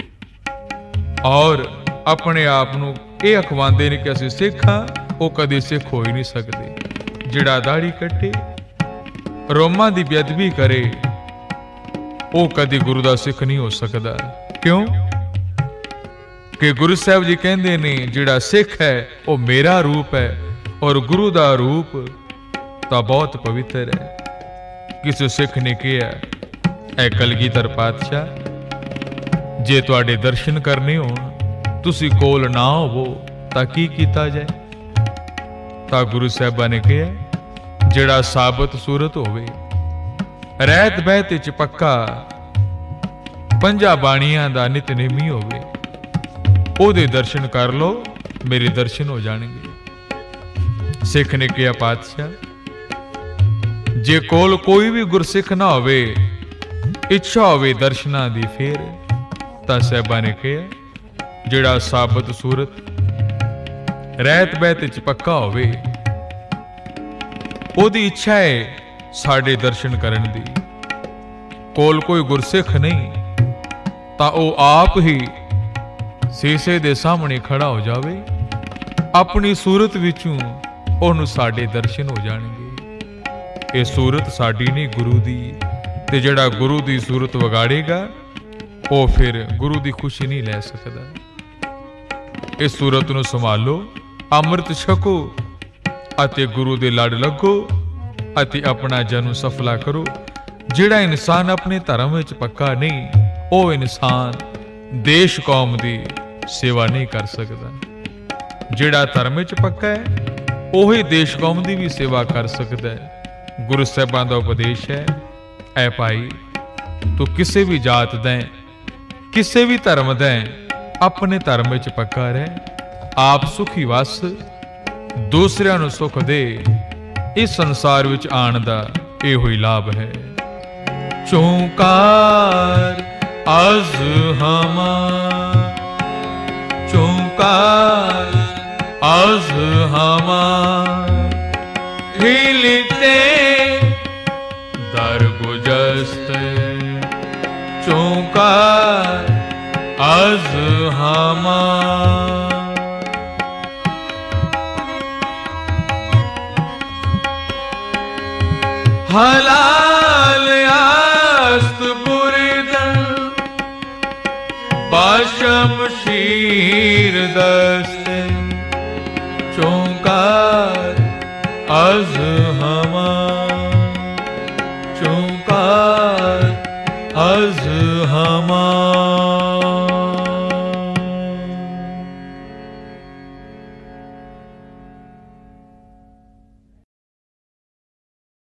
और अपने आप नूं इह अखवांदे ने कि असीं सिख हाँ, वो कदे सिख हो ही नहीं सकते। जिहड़ा दाड़ी कट्टे, रोमां दी बेअदबी करे, वो कदी गुरु दा सिख नहीं हो सकता। क्यों कि गुरु साहब जी कहंदे ने जिहड़ा सिख है वो मेरा रूप है, और गुरु दा रूप तां बहुत पवित्र है। किसी सिख ने कहा, ऐ कलगीधर पातशाह जे तुहाडे दर्शन करने होण, तुसी कोल ना होवो तां की कीता जाए? तां गुरु साहिबा ने कहा, जिहड़ा साबित सूरत होवे, रहत बहत च पक्का, पंजा बाणियां दा नितनेमी होवे, ओदे दर्शन कर लो, मेरे दर्शन हो जाणगे। सिख ने कहा, पातशाह जे कोल कोई भी गुरसिख ना होवे, इच्छा होवे दर्शनां दी, फेर तां साहिबा ने कहा, जिहड़ा साबित सूरत रहत बहत च पक्का होवे, ओदी इच्छा है साडे दर्शन करन दी। कोल कोई गुरसिख नहीं तां ਉਹ ਆਪ ਹੀ ਸੀਸੇ ਦੇ ਸਾਹਮਣੇ ਖੜਾ ਹੋ ਜਾਵੇ, ਆਪਣੀ ਸੂਰਤ ਵਿੱਚੋਂ ਉਹਨੂੰ ਸਾਡੇ ਦਰਸ਼ਨ ਹੋ ਜਾਣਗੇ। ਇਹ ਸੂਰਤ ਸਾਡੀ ਨਹੀਂ, ਗੁਰੂ ਦੀ। ਤੇ ਜਿਹੜਾ ਗੁਰੂ ਦੀ ਸੂਰਤ ਵਿਗਾੜੇਗਾ ਉਹ ਫਿਰ ਗੁਰੂ ਦੀ ਖੁਸ਼ੀ ਨਹੀਂ ਲੈ ਸਕਦਾ। ਇਸ ਸੂਰਤ ਨੂੰ ਸੰਭਾਲੋ, ਅੰਮ੍ਰਿਤ ਛਕੋ ਅਤੇ ਗੁਰੂ ਦੇ ਲੜ ਲੱਗੋ ਅਤੇ ਆਪਣਾ ਜਨਮ ਸਫਲਾ ਕਰੋ। ਜਿਹੜਾ ਇਨਸਾਨ ਆਪਣੇ ਧਰਮ ਵਿੱਚ ਪੱਕਾ ਨਹੀਂ, ਉਹ ਇਨਸਾਨ ਦੇਸ਼ ਕੌਮ ਦੀ ਸੇਵਾ ਨਹੀਂ ਕਰ ਸਕਦਾ। ਜਿਹੜਾ ਧਰਮ ਵਿੱਚ ਪੱਕਾ ਹੈ ਉਹੀ ਦੇਸ਼ ਕੌਮ ਦੀ ਵੀ ਸੇਵਾ ਕਰ ਸਕਦਾ ਹੈ। ਗੁਰੂ ਸਾਹਿਬਾਂ ਦਾ ਉਪਦੇਸ਼ ਹੈ, ਐ ਭਾਈ ਤੂੰ ਕਿਸੇ ਵੀ ਜਾਤ ਦਾ ਹੈ, ਕਿਸੇ ਵੀ ਧਰਮ ਦਾ ਹੈ, ਆਪਣੇ ਧਰਮ ਵਿੱਚ ਪੱਕਾ ਰਹਿ, ਆਪ ਸੁਖੀ ਵਸ, ਦੂਸਰਿਆਂ ਨੂੰ ਸੁਖ ਦੇ। ਇਸ ਸੰਸਾਰ ਵਿੱਚ ਆਉਣ ਦਾ ਇਹੋ ਹੀ ਲਾਭ ਹੈ। ਚੌਂਕਾਰ ਅਜ਼ ਹਮਾ, ਚੌਂਕਾਰ ਅਜ਼ ਹਮਾ, ਹਿਲਤੇ दर गुजस्ते, चौंकार अज हमा। हलाल आस्त बुरिदन, बाशमशीर दस्ते, चौंकार अज हमा, चौंकार अज हमा।